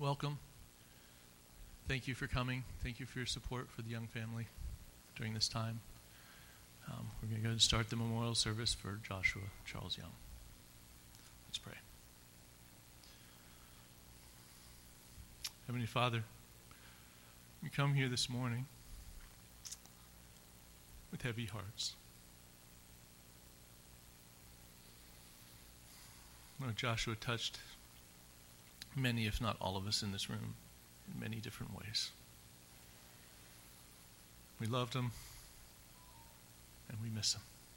welcome. Thank you for coming. Thank you for your support for the Young family during this time. We're going to go and start the memorial service for Joshua Charles Young. Let's pray. Heavenly Father, we come here this morning with heavy hearts. Lord, Joshua touched many, if not all of us in this room in many different ways. We loved him, and we miss him.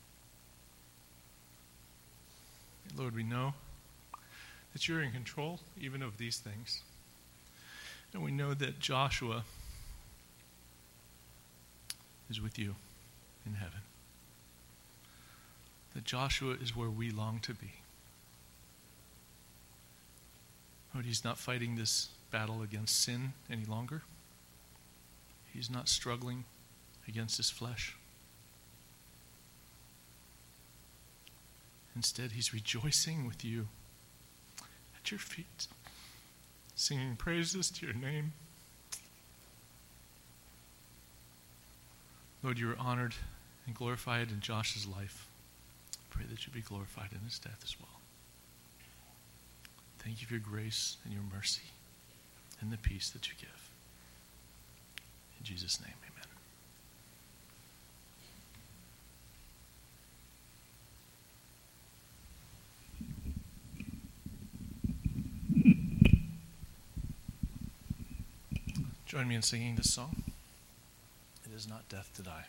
And Lord, we know that you're in control even of these things. And we know that Joshua is with you in heaven. That Joshua is where we long to be. Lord, he's not fighting this battle against sin any longer. He's not struggling against his flesh. Instead, he's rejoicing with you at your feet, singing praises to your name. Lord, you are honored and glorified in Josh's life. I pray that you be glorified in his death as well. Thank you for your grace and your mercy and the peace that you give. In Jesus' name, amen. Join me in singing this song. It is not death to die.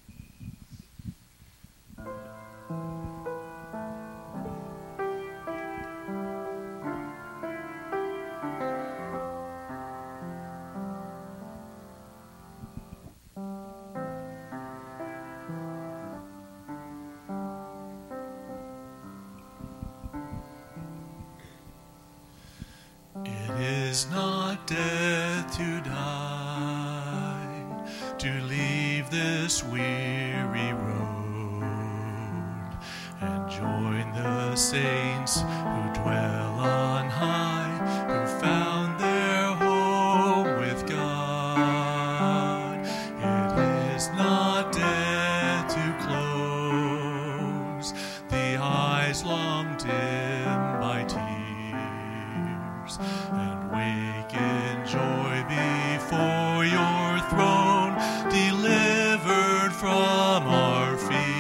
It's not death to die, to leave this weary road and join the saints who dwell on high, who found their home with God. It is not death to close the eyes long dim by tears, and wake in joy before your throne, delivered from our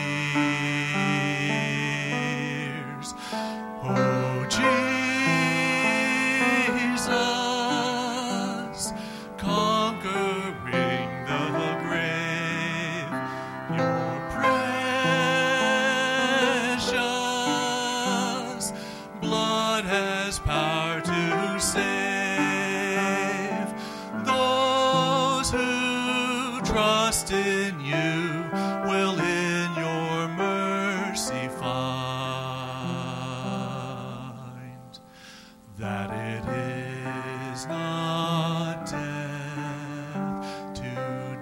fears. Oh, Jesus, conquering the grave, your precious blood has power to save those who trust in you. Will in your mercy find that it is not death to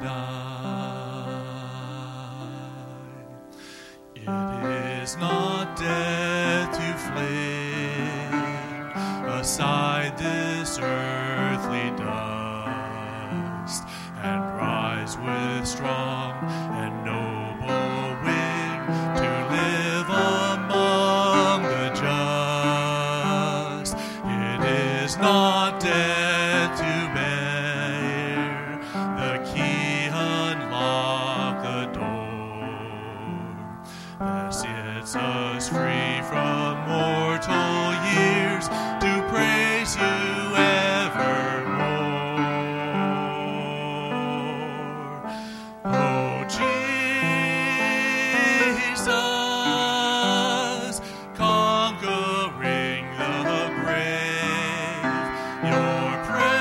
die. It is not death to fling aside this earthly dust and rise with strong and noble wing to live among the just. It is not death to bear the key, unlock the door that sets us free from mortal years, to praise you evermore. Oh, Jesus, conquering the grave, your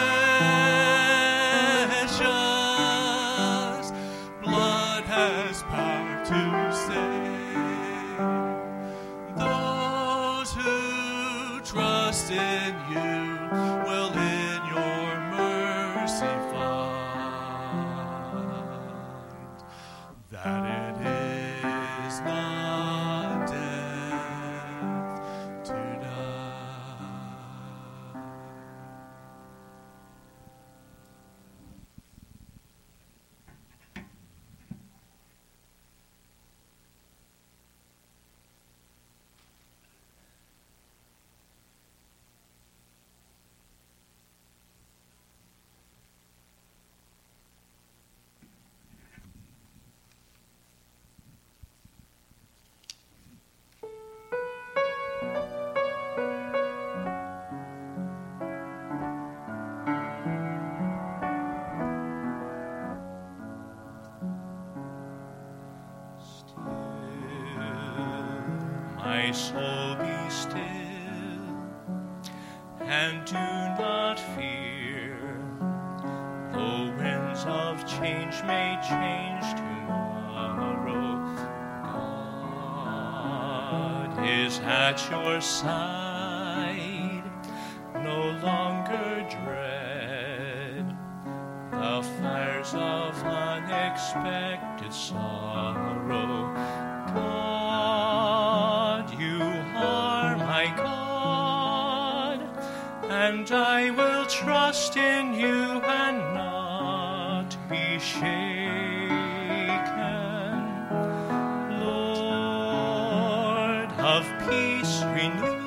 precious blood has power to save those who trust in you. Will in your mercy find that it is not death to die. my soul, be still, and do not fear. Though winds of change may change tomorrow, God is at your side. No longer dread the fires of unexpected sorrow. God, you are my God, and I will trust in you and not be shaken. Lord of peace, renew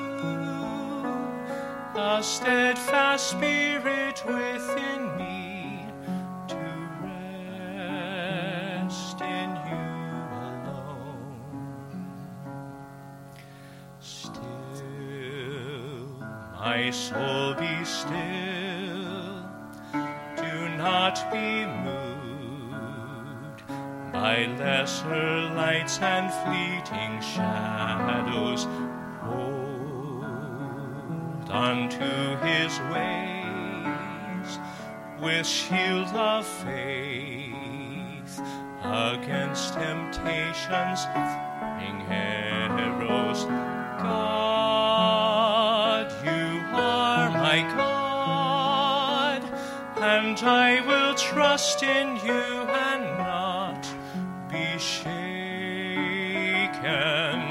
a steadfast spirit within me to rest in you alone. Still, my soul, be still. Do not be moved by lesser lights and fleeting shadows. Unto his ways with shield of faith against temptation's flaming arrows. God, you are my God, and I will trust in you and not be shaken.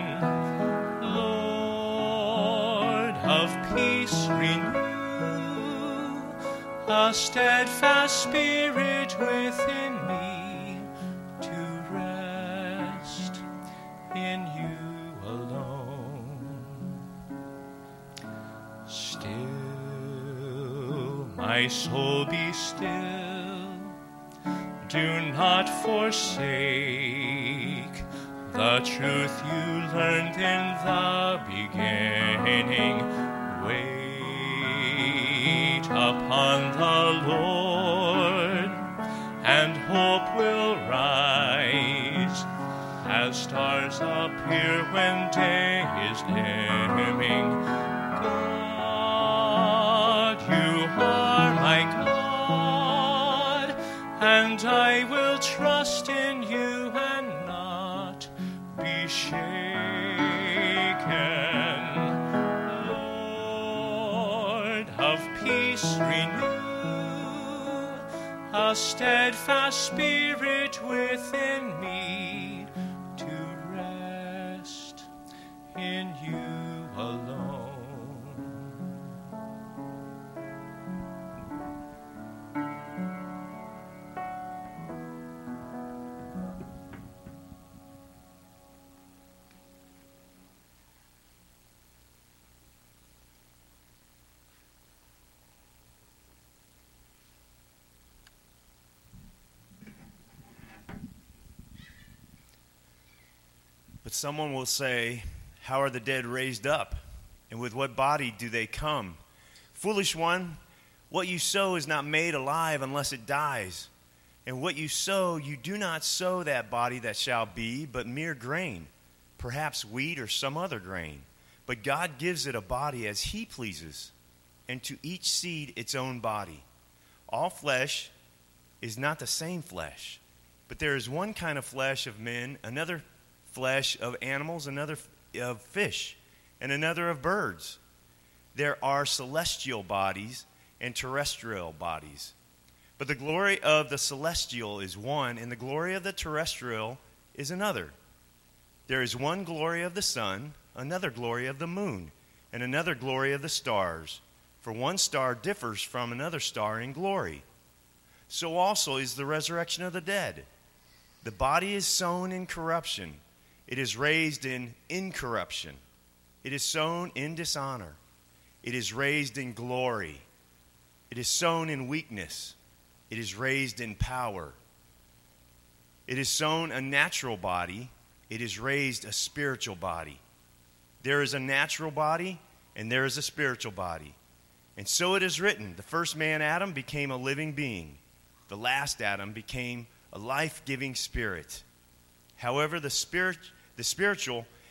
Of peace, renew a steadfast spirit within me to rest in you alone. Still, my soul, be still. Do not forsake the truth you learned in the beginning. Wait upon the Lord, and hope will rise as stars appear when day is dimming. God, you are my God, and I will trust in you and not be shaken. Lord of peace, renew a steadfast spirit within me to rest in you alone. But someone will say, how are the dead raised up? And with what body do they come? Foolish one, what you sow is not made alive unless it dies. And what you sow, you do not sow that body that shall be, but mere grain, perhaps wheat or some other grain. But God gives it a body as he pleases, and to each seed its own body. All flesh is not the same flesh, but there is one kind of flesh of men, another flesh of animals, another of fish, and another of birds. There are celestial bodies and terrestrial bodies. But the glory of the celestial is one, and the glory of the terrestrial is another. There is one glory of the sun, another glory of the moon, and another glory of the stars. For one star differs from another star in glory. So also is the resurrection of the dead. The body is sown in corruption. It is raised in incorruption. It is sown in dishonor. It is raised in glory. It is sown in weakness. It is raised in power. It is sown a natural body. It is raised a spiritual body. There is a natural body and there is a spiritual body. And so it is written, the first man, Adam, became a living being. The last Adam became a life-giving spirit. However, the spiritual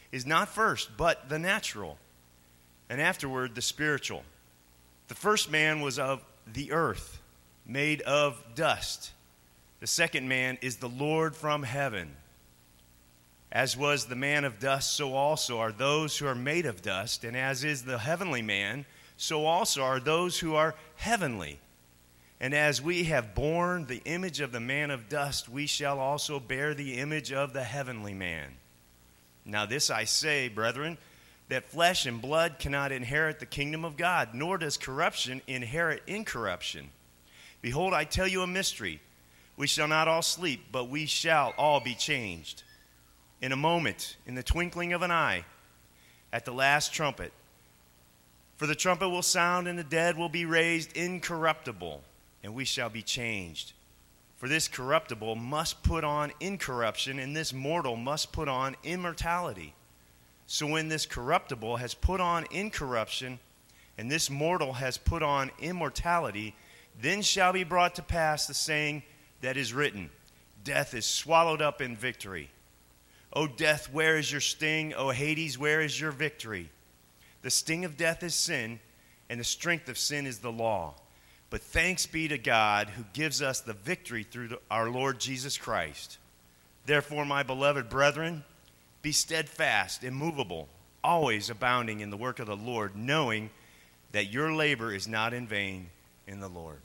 is not first, but the natural, and afterward the spiritual. The first man was of the earth, made of dust. The second man is the Lord from heaven. As was the man of dust, so also are those who are made of dust, and as is the heavenly man, so also are those who are heavenly. And as we have borne the image of the man of dust, we shall also bear the image of the heavenly man. Now this I say, brethren, that flesh and blood cannot inherit the kingdom of God, nor does corruption inherit incorruption. Behold, I tell you a mystery. We shall not all sleep, but we shall all be changed. In a moment, in the twinkling of an eye, at the last trumpet. For the trumpet will sound, and the dead will be raised incorruptible, and we shall be changed. For this corruptible must put on incorruption, and this mortal must put on immortality. So when this corruptible has put on incorruption, and this mortal has put on immortality, then shall be brought to pass the saying that is written, death is swallowed up in victory. O death, where is your sting? O Hades, where is your victory? The sting of death is sin, and the strength of sin is the law. But thanks be to God who gives us the victory through our Lord Jesus Christ. Therefore, my beloved brethren, be steadfast, immovable, always abounding in the work of the Lord, knowing that your labor is not in vain in the Lord.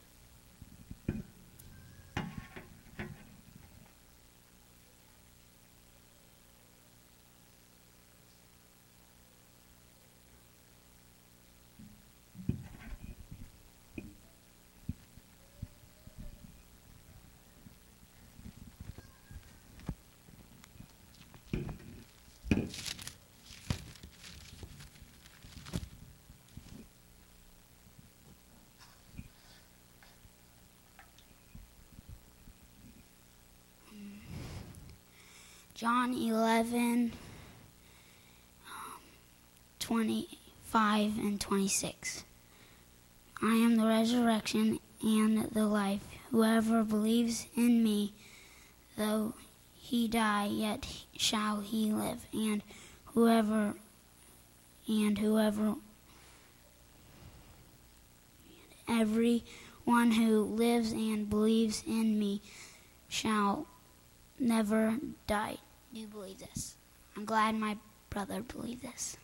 John 11, 25 and 26. I am the resurrection and the life. Whoever believes in me, though he die, yet shall he live. And everyone who lives and believes in me shall never die. Do you believe this? I'm glad my brother believed this.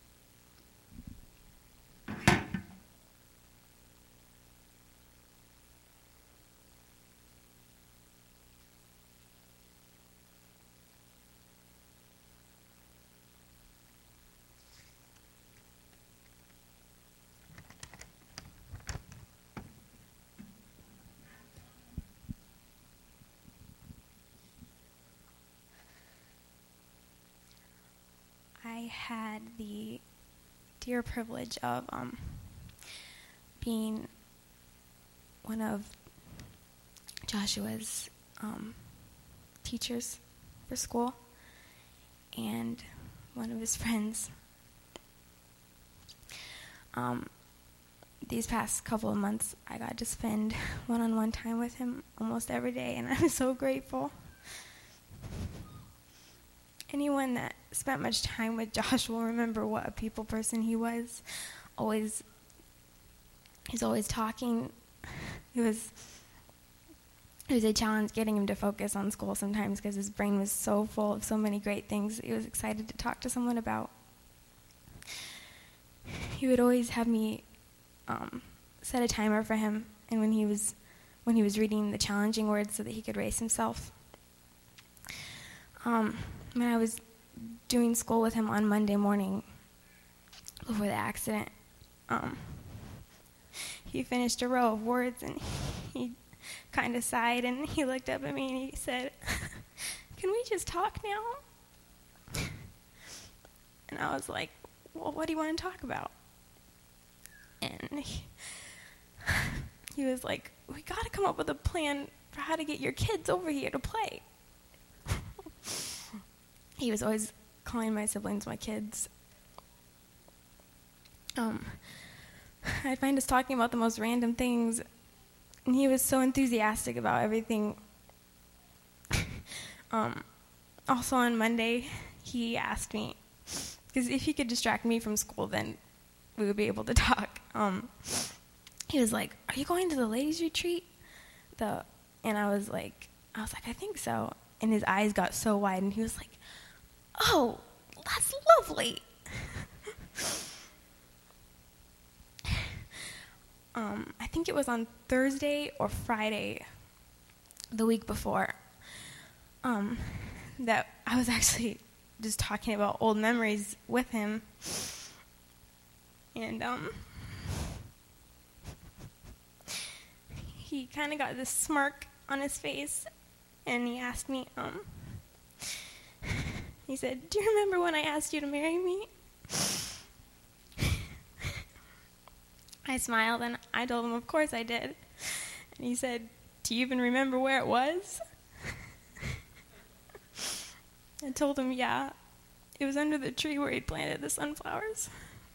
I had the dear privilege of being one of Joshua's teachers for school and one of his friends. These past couple of months, I got to spend one-on-one time with him almost every day, and I'm so grateful. Anyone that spent much time with Josh will remember what a people person he was. He's always talking. It was a challenge getting him to focus on school sometimes because his brain was so full of so many great things that he was excited to talk to someone about. He would always have me set a timer for him, and when he was reading the challenging words so that he could race himself. When I was doing school with him on Monday morning before the accident, he finished a row of words and he kind of sighed and he looked up at me and he said, "Can we just talk now?" And I was like, "Well, what do you want to talk about?" And he was like, "We got to come up with a plan for how to get your kids over here to play." He was always calling my siblings my kids. I find us talking about the most random things, and he was so enthusiastic about everything. Also on Monday, he asked me Because if he could distract me from school, then we would be able to talk. He was like, "Are you going to the ladies' retreat?" And I was like, I think so. And his eyes got so wide, and he was like, "Oh, that's lovely." I think it was on Thursday or Friday, the week before, that I was actually just talking about old memories with him. And he kind of got this smirk on his face, and he asked me, he said, "Do you remember when I asked you to marry me?" I smiled, and I told him, of course I did. And he said, "Do you even remember where it was?" I told him, yeah. It was under the tree where he planted the sunflowers.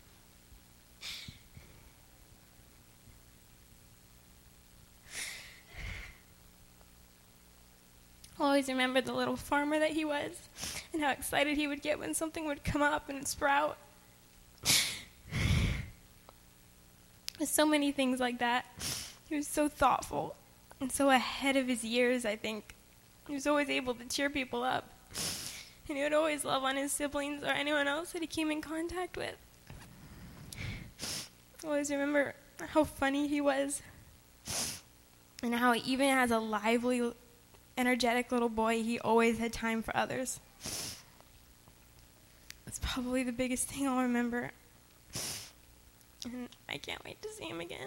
I'll always remember the little farmer that he was, and how excited he would get when something would come up and sprout. There's so many things like that. He was so thoughtful and so ahead of his years, I think. He was always able to cheer people up. And he would always love on his siblings or anyone else that he came in contact with. I always remember how funny he was, and how even as a lively, energetic little boy, he always had time for others. It's probably the biggest thing I'll remember. And I can't wait to see him again.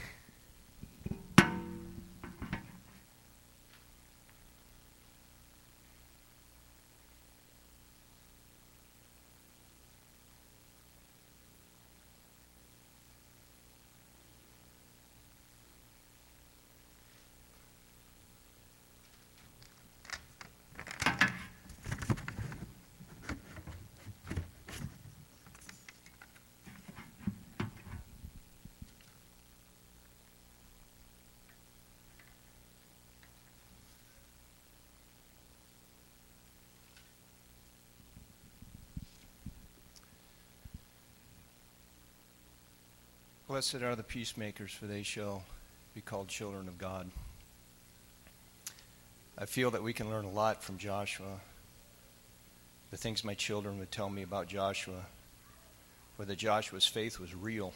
Blessed are the peacemakers, for they shall be called children of God. I feel that we can learn a lot from Joshua. The things my children would tell me about Joshua, whether Joshua's faith was real.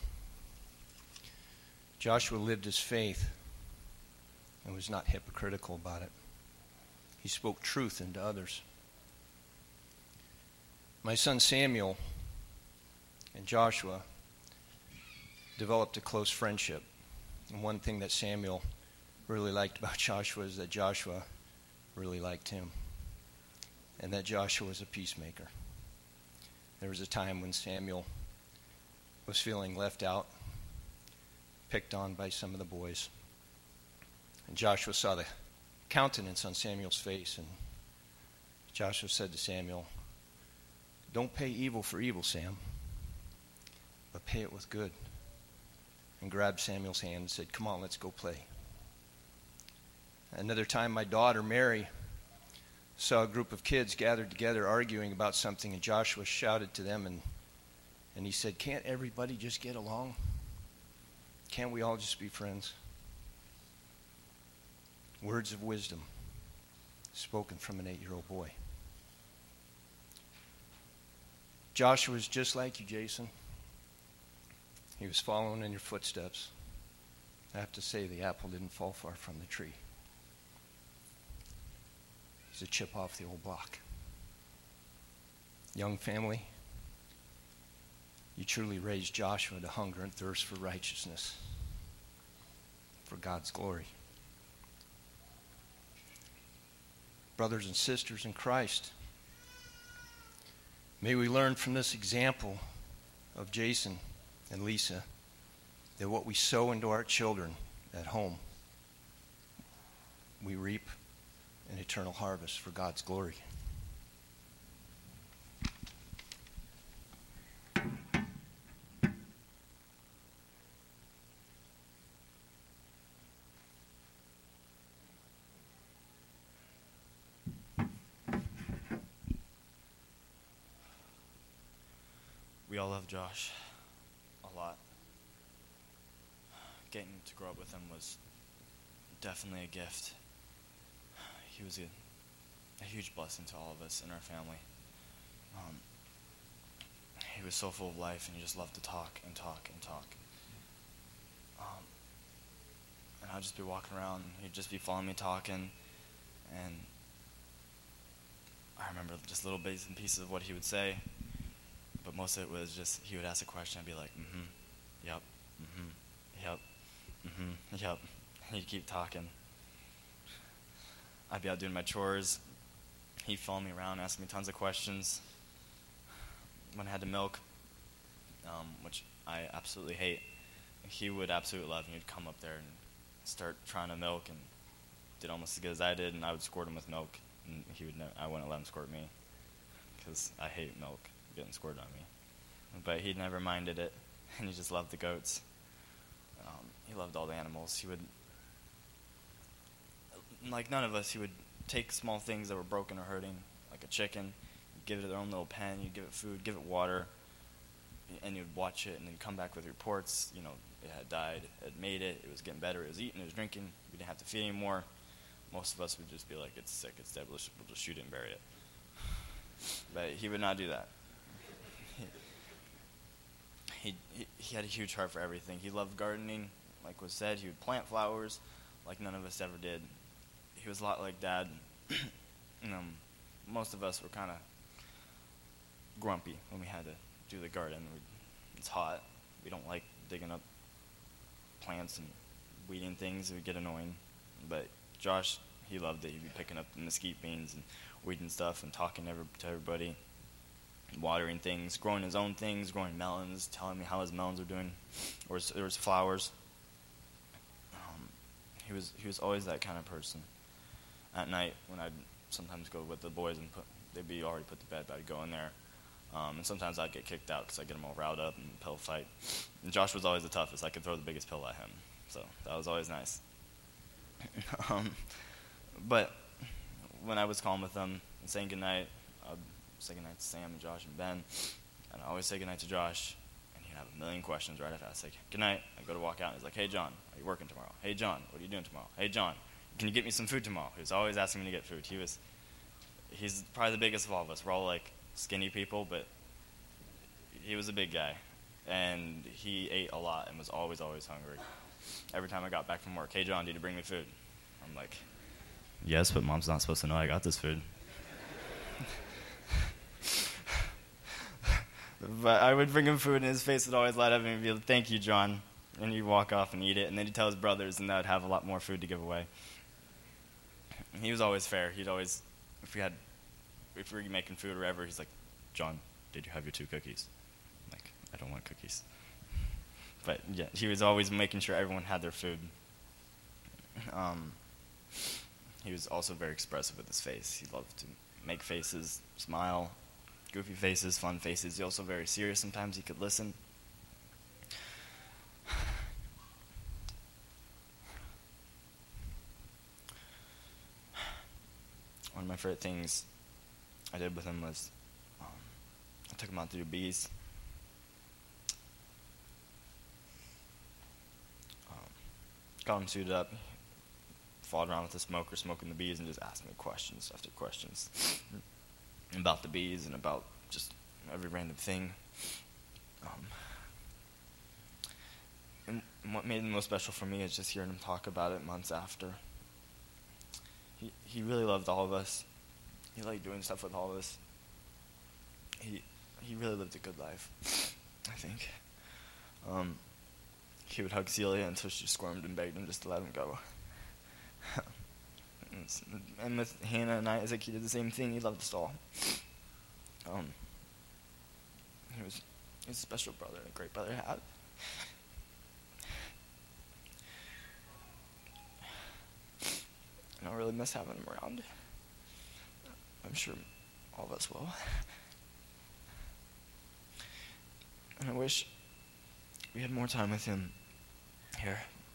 Joshua lived his faith and was not hypocritical about it. He spoke truth into others. My son Samuel and Joshua developed a close friendship. And one thing that Samuel really liked about Joshua is that Joshua really liked him, and that Joshua was a peacemaker. There was a time when Samuel was feeling left out, picked on by some of the boys. And Joshua saw the countenance on Samuel's face, and Joshua said to Samuel, "Don't pay evil for evil, Sam, but pay it with good." And grabbed Samuel's hand and said, "Come on, let's go play." Another time, my daughter, Mary, saw a group of kids gathered together arguing about something, and Joshua shouted to them, and he said, "Can't everybody just get along? Can't we all just be friends?" Words of wisdom spoken from an 8-year-old boy. Joshua is just like you, Jason. He was following in your footsteps. I have to say, the apple didn't fall far from the tree. He's a chip off the old block. Young family, you truly raised Joshua to hunger and thirst for righteousness, for God's glory. Brothers and sisters in Christ, may we learn from this example of Jason and Lisa that what we sow into our children at home, we reap an eternal harvest for God's glory. all love Josh a lot. Getting to grow up with him was definitely a gift. He was a huge blessing to all of us in our family. He was so full of life, and he just loved to talk and talk and talk. And I'd just be walking around, and he'd just be following me talking, and I remember just little bits and pieces of what he would say, but most of it was just, he would ask a question, I'd be like, yep, yep, yep, and he'd keep talking. I'd be out doing my chores, he'd follow me around, asking me tons of questions. When I had to milk, which I absolutely hate, he would absolutely love me. He'd come up there and start trying to milk, and did almost as good as I did, and I would squirt him with milk, and I wouldn't let him squirt me, because I hate milk getting squirted on me. But he never minded it, and he just loved the goats. He loved all the animals. He would, like none of us, he would take small things that were broken or hurting, like a chicken, give it their own little pen, you'd give it food, give it water, and you'd watch it, and then come back with reports, it had died, it had made it, it was getting better, it was eating, it was drinking, we didn't have to feed anymore. Most of us would just be like, it's sick, it's dead, we'll just shoot it and bury it. But he would not do that. He had a huge heart for everything. He loved gardening, like was said, he would plant flowers like none of us ever did. He was a lot like Dad. Most of us were kind of grumpy when we had to do the garden. It's hot. We don't like digging up plants and weeding things. It would get annoying. But Josh, he loved it. He'd be picking up the mesquite beans and weeding stuff and talking to everybody, watering things, growing his own things, growing melons, telling me how his melons were doing, or there was flowers. He was always that kind of person. At night, when I'd sometimes go with the boys and they'd be already put to bed, but I'd go in there. And sometimes I'd get kicked out because I'd get them all riled up and pillow fight. And Josh was always the toughest. I could throw the biggest pillow at him. So that was always nice. But when I was calm with them and saying goodnight, I'd say goodnight to Sam and Josh and Ben. And I always say goodnight to Josh. And he'd have a million questions right after I say goodnight. I'd go to walk out and he's like, hey, John, are you working tomorrow? Hey, John, what are you doing tomorrow? Hey, John, can you get me some food tomorrow? He was always asking me to get food. He's probably the biggest of all of us. We're all like skinny people, but he was a big guy. And he ate a lot and was always hungry. Every time I got back from work, hey, John, did you bring me food? I'm like, yes, but Mom's not supposed to know I got this food. But I would bring him food, and his face would always light up, and he'd be like, thank you, John. And he'd walk off and eat it, and then he'd tell his brothers, and they would have a lot more food to give away. He was always fair. He'd always, if we were making food or whatever, he's like, John, did you have your 2 cookies? I'm like, I don't want cookies. But yeah, he was always making sure everyone had their food. He was also very expressive with his face. He loved to make faces, smile, goofy faces, fun faces. He was also very serious. Sometimes he could listen. One of my favorite things I did with him was I took him out to do bees. Got him suited up, followed around with the smoker, smoking the bees, and just asked me questions after questions about the bees and about just every random thing. And what made him most special for me is just hearing him talk about it months after. He really loved all of us. He liked doing stuff with all of us. He really lived a good life, I think. He would hug Celia until she squirmed and begged him just to let him go. And with Hannah and Isaac, he did the same thing. He loved us all. He was a special brother, a great brother to have. And I really miss having him around. I'm sure all of us will. And I wish we had more time with him here.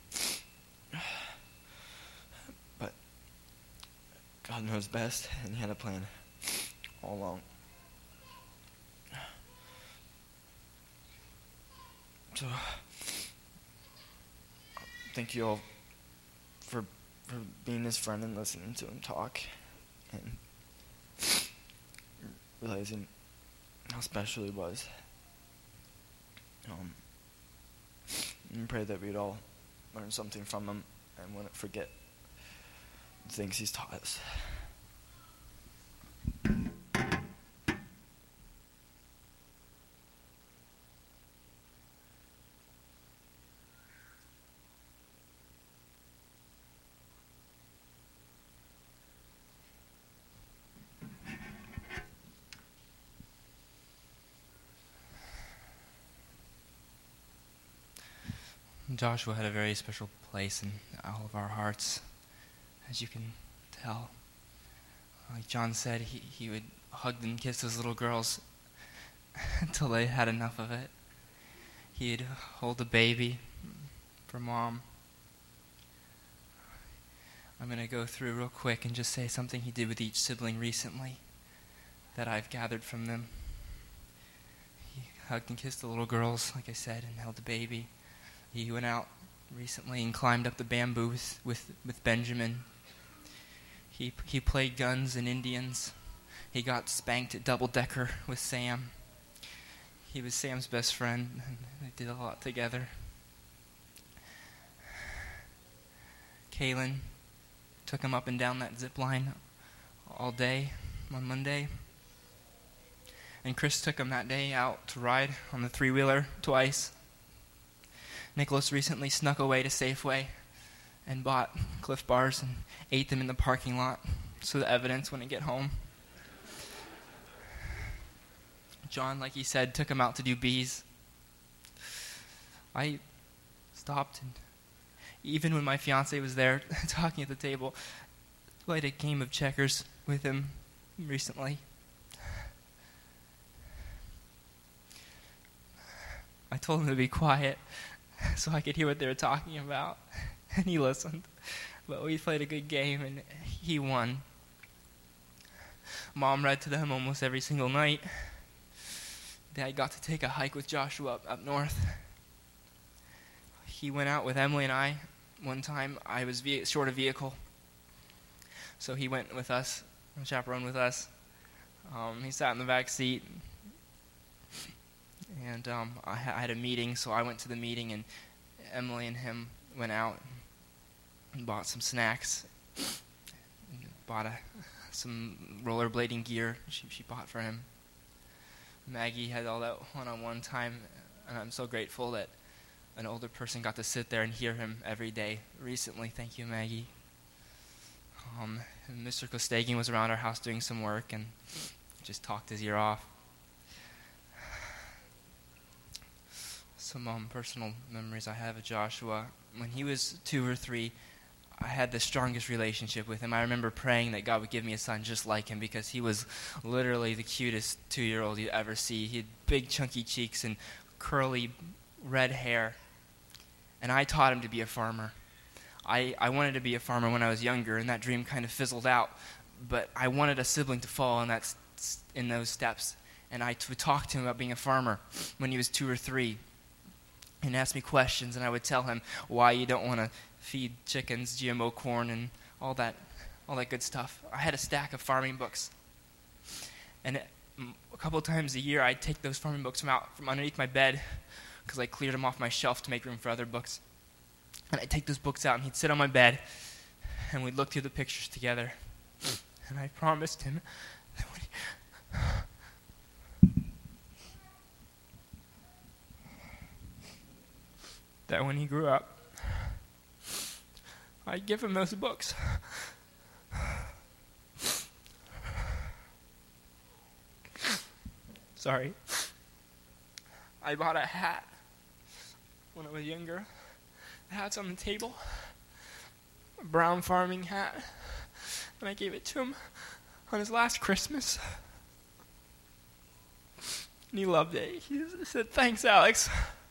But God knows best, and he had a plan all along. So, thank you all for being his friend and listening to him talk and realizing how special he was. And pray that we'd all learn something from him and wouldn't forget the things he's taught us. Joshua had a very special place in all of our hearts, as you can tell. Like John said, he would hug and kiss those little girls until they had enough of it. He'd hold a baby for Mom. I'm going to go through real quick and just say something he did with each sibling recently that I've gathered from them. He hugged and kissed the little girls, like I said, and held the baby. He went out recently and climbed up the bamboo with Benjamin. He played guns and Indians. He got spanked at Double Decker with Sam. He was Sam's best friend, and they did a lot together. Kaylin took him up and down that zip line all day on Monday. And Chris took him that day out to ride on the three-wheeler twice. Nicholas recently snuck away to Safeway and bought Cliff Bars and ate them in the parking lot so the evidence wouldn't get home. John, like he said, took him out to do bees. I stopped, and even when my fiance was there talking at the table, played a game of checkers with him recently. I told him to be quiet so I could hear what they were talking about, and he listened. But we played a good game, and he won. Mom read to them almost every single night. Dad got to take a hike with Joshua up north. He went out with Emily and I one time. I was short a vehicle, so he went with us, chaperoned with us. He sat in the back seat. And I had a meeting, so I went to the meeting, and Emily and him went out and bought some snacks, and bought some rollerblading gear she bought for him. Maggie had all that one-on-one time, and I'm so grateful that an older person got to sit there and hear him every day recently. Thank you, Maggie. And Mr. Kostagian was around our house doing some work and just talked his ear off. Some personal memories I have of Joshua. When he was 2 or 3, I had the strongest relationship with him. I remember praying that God would give me a son just like him, because he was literally the cutest 2-year-old you'd ever see. He had big chunky cheeks and curly red hair. And I taught him to be a farmer. I wanted to be a farmer when I was younger, and that dream kind of fizzled out. But I wanted a sibling to follow in those steps. And I would talk to him about being a farmer when he was 2 or 3. And ask me questions, and I would tell him why you don't want to feed chickens GMO corn and all that good stuff. I had a stack of farming books, and a couple of times a year I'd take those farming books from underneath my bed, because I cleared them off my shelf to make room for other books. And I'd take those books out, and he'd sit on my bed, and we'd look through the pictures together. And I promised him that when he grew up, I'd give him those books. Sorry. I bought a hat when I was younger. The hat's on the table. A brown farming hat. And I gave it to him on his last Christmas. And he loved it. He said, "Thanks, Alex."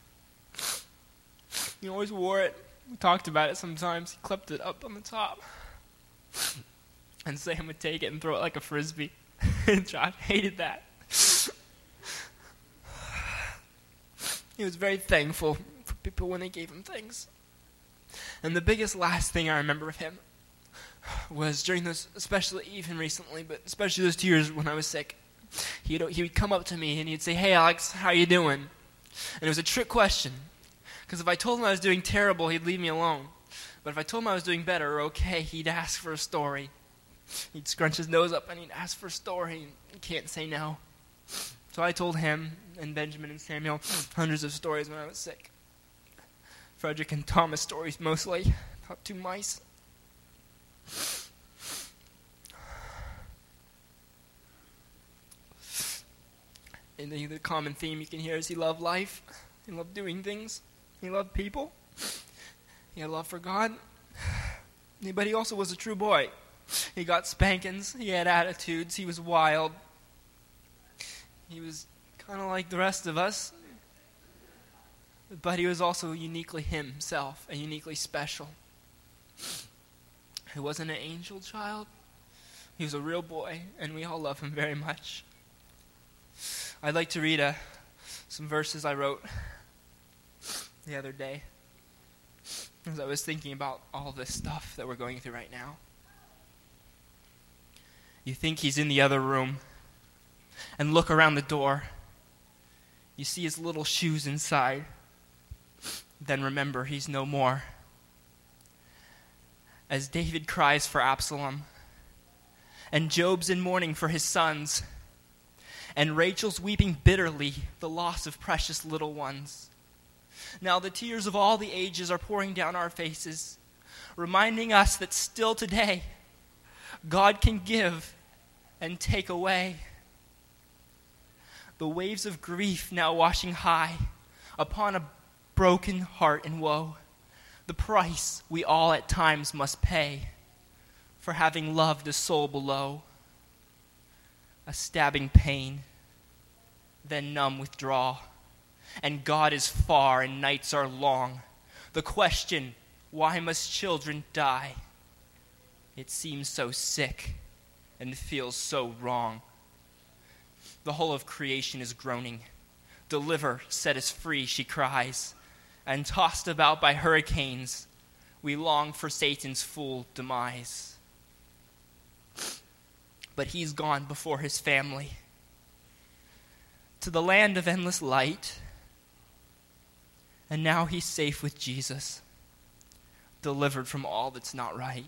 He always wore it. We talked about it sometimes. He clipped it up on the top. And Sam would take it and throw it like a frisbee. And Josh hated that. He was very thankful for people when they gave him things. And the biggest last thing I remember of him was during those, especially even recently, but especially those 2 years when I was sick, he would come up to me and he'd say, "Hey Alex, how you doing?" And it was a trick question, because if I told him I was doing terrible, he'd leave me alone. But if I told him I was doing better or okay, he'd ask for a story. He'd scrunch his nose up and he'd ask for a story, and he can't say no. So I told him and Benjamin and Samuel hundreds of stories when I was sick. Frederick and Thomas stories mostly about 2 mice. And the common theme you can hear is he loved life, he loved doing things, he loved people, he had love for God, but he also was a true boy. He got spankings, he had attitudes, he was wild. He was kind of like the rest of us, but he was also uniquely himself and uniquely special. He wasn't an angel child. He was a real boy, and we all love him very much. I'd like to read some verses I wrote the other day as I was thinking about all this stuff that we're going through right now. You think he's in the other room, and look around the door. You see his little shoes inside. Then remember he's no more. As David cries for Absalom, and Job's in mourning for his sons, and Rachel's weeping bitterly the loss of precious little ones. Now the tears of all the ages are pouring down our faces, reminding us that still today, God can give and take away. The waves of grief now washing high upon a broken heart and woe, the price we all at times must pay for having loved a soul below. A stabbing pain, then numb withdraw, and God is far and nights are long. The question, why must children die? It seems so sick and feels so wrong. The whole of creation is groaning. Deliver, set us free, she cries. And tossed about by hurricanes, we long for Satan's full demise. But he's gone before his family to the land of endless light. And now he's safe with Jesus, delivered from all that's not right.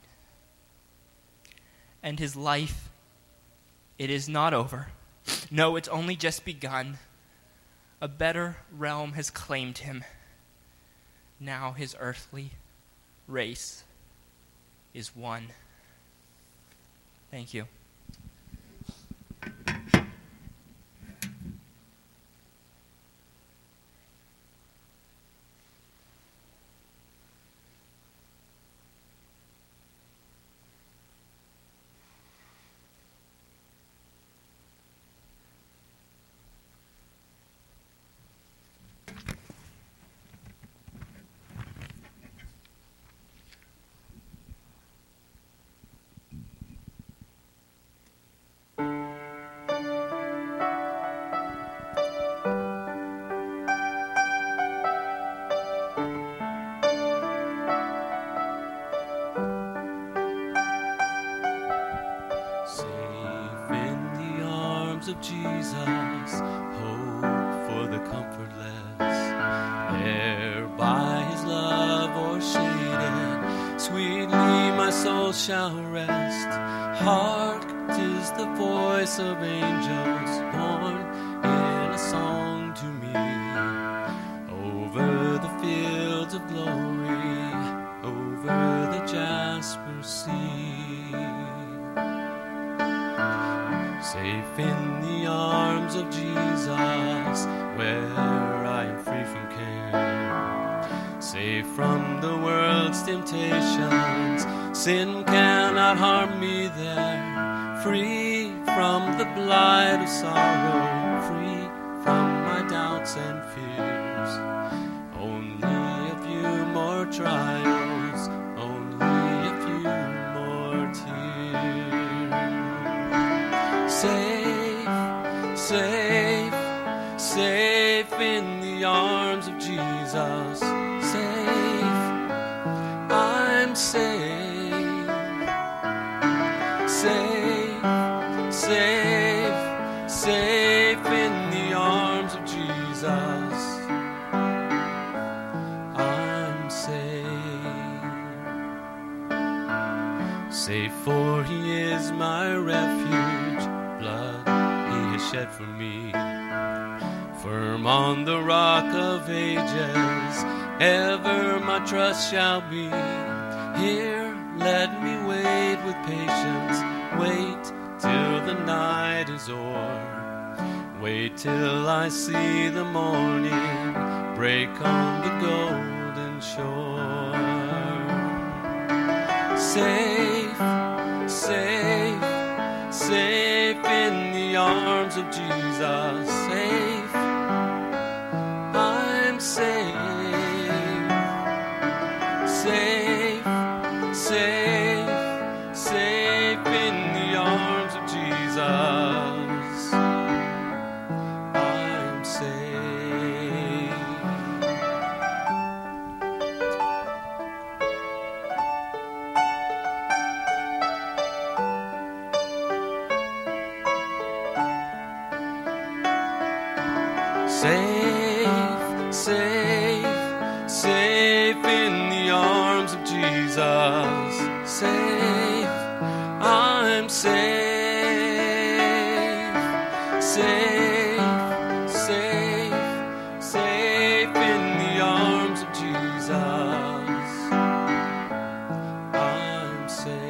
And his life, it is not over. No, it's only just begun. A better realm has claimed him. Now his earthly race is won. Thank you. Of Jesus, hope for the comfortless, there by his love o'ershaded, sweetly my soul shall rest. Hark, 'tis the voice of angels born in a song to me, over the fields of glory, over the jasper sea. Safe in the arms of Jesus, where I am free from care. Safe from the world's temptations, sin cannot harm me there. Free from the blight of sorrow, free from my doubts and fears. Only a few more trials, only a few more tears. Safe, safe, safe in the arms safe, safe, safe, safe in the arms of Jesus. I'm safe, safe, for he is my refuge. Blood he has shed for me. Firm on the rock of ages, ever my trust shall be. Here let me wait with patience, wait till the night is o'er. Wait till I see the morning break on the golden shore. Safe, safe, safe in the arms of Jesus. Safe, I'm safe, safe, safe, safe in the arms of Jesus. I'm safe. Safe, safe, safe in the arms of Jesus. Safe, I'm safe, safe, safe, safe in the arms of Jesus. I'm safe.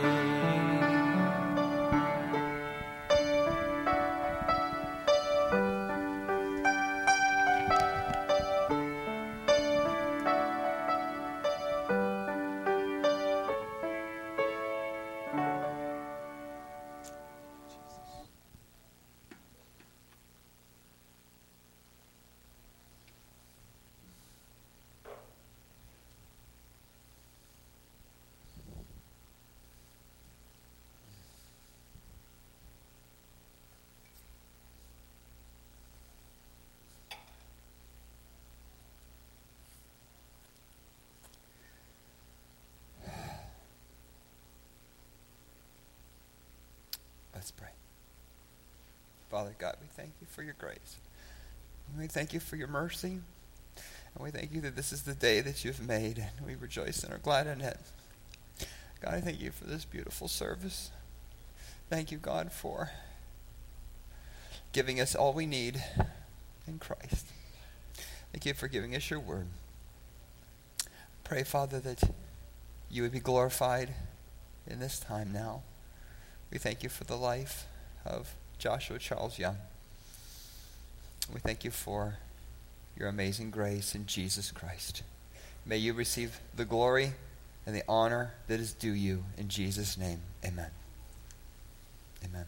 Let's pray. Father God, we thank you for your grace. We thank you for your mercy. And we thank you that this is the day that you've made, and we rejoice and are glad in it. God, I thank you for this beautiful service. Thank you, God, for giving us all we need in Christ. Thank you for giving us your word. Pray, Father, that you would be glorified in this time now. We thank you for the life of Joshua Charles Young. We thank you for your amazing grace in Jesus Christ. May you receive the glory and the honor that is due you in Jesus' name. Amen. Amen.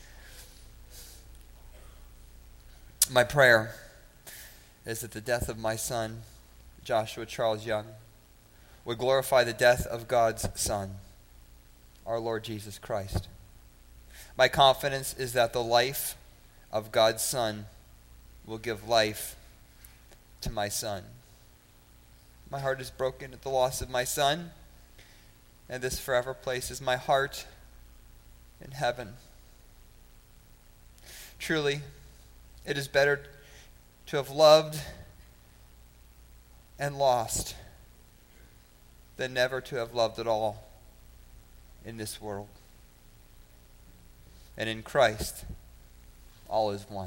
My prayer is that the death of my son, Joshua Charles Young, would glorify the death of God's Son, our Lord Jesus Christ. My confidence is that the life of God's Son will give life to my son. My heart is broken at the loss of my son, and this forever places my heart in heaven. Truly, it is better to have loved and lost than never to have loved at all in this world. And in Christ, all is one.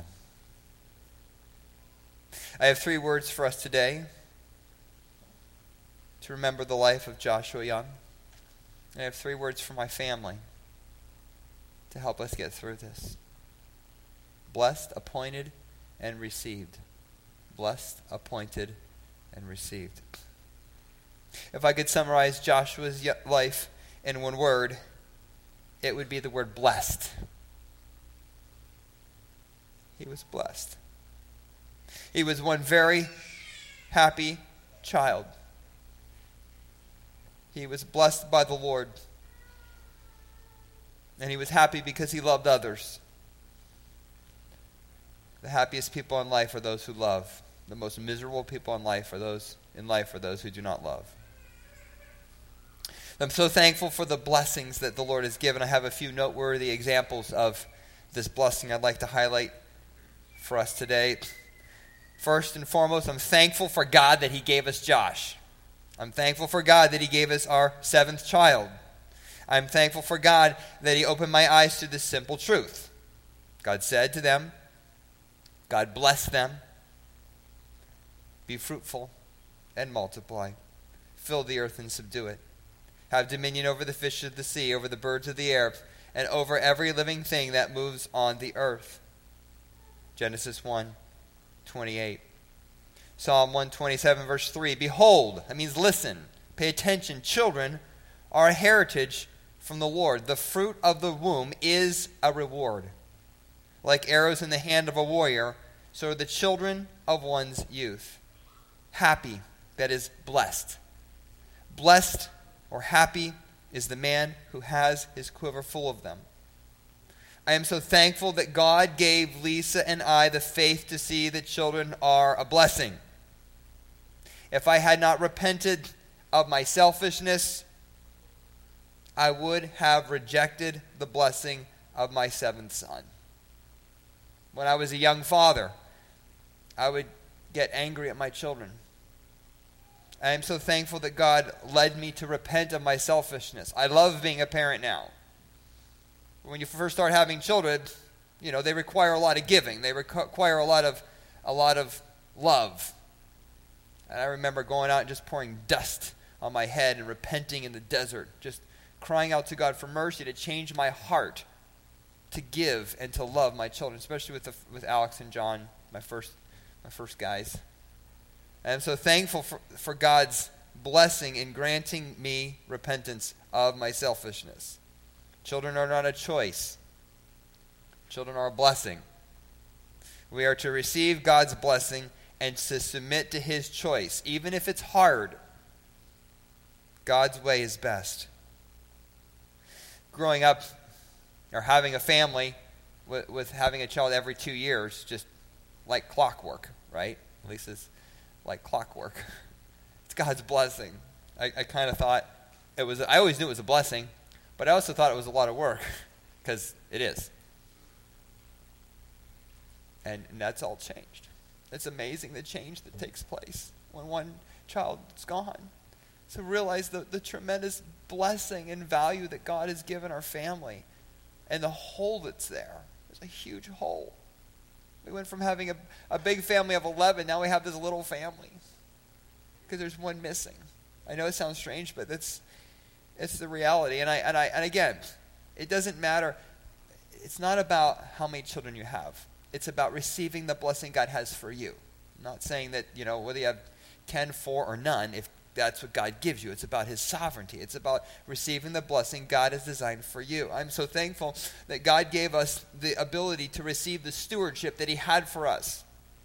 I have 3 words for us today to remember the life of Joshua Young. I have 3 words for my family to help us get through this. Blessed, appointed, and received. Blessed, appointed, and received. If I could summarize Joshua's life in one word, it would be the word blessed. He was blessed. He was one very happy child. He was blessed by the Lord. And he was happy because he loved others. The happiest people in life are those who love. The most miserable people in life are those who do not love. I'm so thankful for the blessings that the Lord has given. I have a few noteworthy examples of this blessing I'd like to highlight for us today. First and foremost, I'm thankful for God that he gave us Josh. I'm thankful for God that he gave us our 7th child. I'm thankful for God that he opened my eyes to this simple truth. God said to them, God blessed them, be fruitful and multiply. Fill the earth and subdue it. Have dominion over the fish of the sea, over the birds of the air, and over every living thing that moves on the earth. Genesis 1:28. Psalm 127 verse 3. Behold, that means listen, pay attention. Children are a heritage from the Lord. The fruit of the womb is a reward. Like arrows in the hand of a warrior, so are the children of one's youth. Happy, that is blessed. Blessed or happy is the man who has his quiver full of them. I am so thankful that God gave Lisa and I the faith to see that children are a blessing. If I had not repented of my selfishness, I would have rejected the blessing of my 7th son. When I was a young father, I would get angry at my children. I am so thankful that God led me to repent of my selfishness. I love being a parent now. When you first start having children, they require a lot of giving. They require a lot of love. And I remember going out and just pouring dust on my head and repenting in the desert, just crying out to God for mercy to change my heart to give and to love my children, especially with Alex and John, my first guys. And I'm so thankful for God's blessing in granting me repentance of my selfishness. Children are not a choice. Children are a blessing. We are to receive God's blessing and to submit to his choice, even if it's hard. God's way is best. Growing up or having a family with having a child every 2 years, just like clockwork, right? At least it's like clockwork. It's God's blessing. I kind of thought I always knew it was a blessing, but I also thought it was a lot of work, because it is. And that's all changed. It's amazing the change that takes place when one child is gone. So realize the tremendous blessing and value that God has given our family and the hole that's there. There's a huge hole. We went from having a big family of 11, now we have this little family because there's one missing. I know it sounds strange, but it's the reality. And again, it doesn't matter. It's not about how many children you have. It's about receiving the blessing God has for you. I'm not saying that, whether you have 10, 4, or none, if that's what God gives you. It's about his sovereignty. It's about receiving the blessing God has designed for you. I'm so thankful that God gave us the ability to receive the stewardship that he had for us,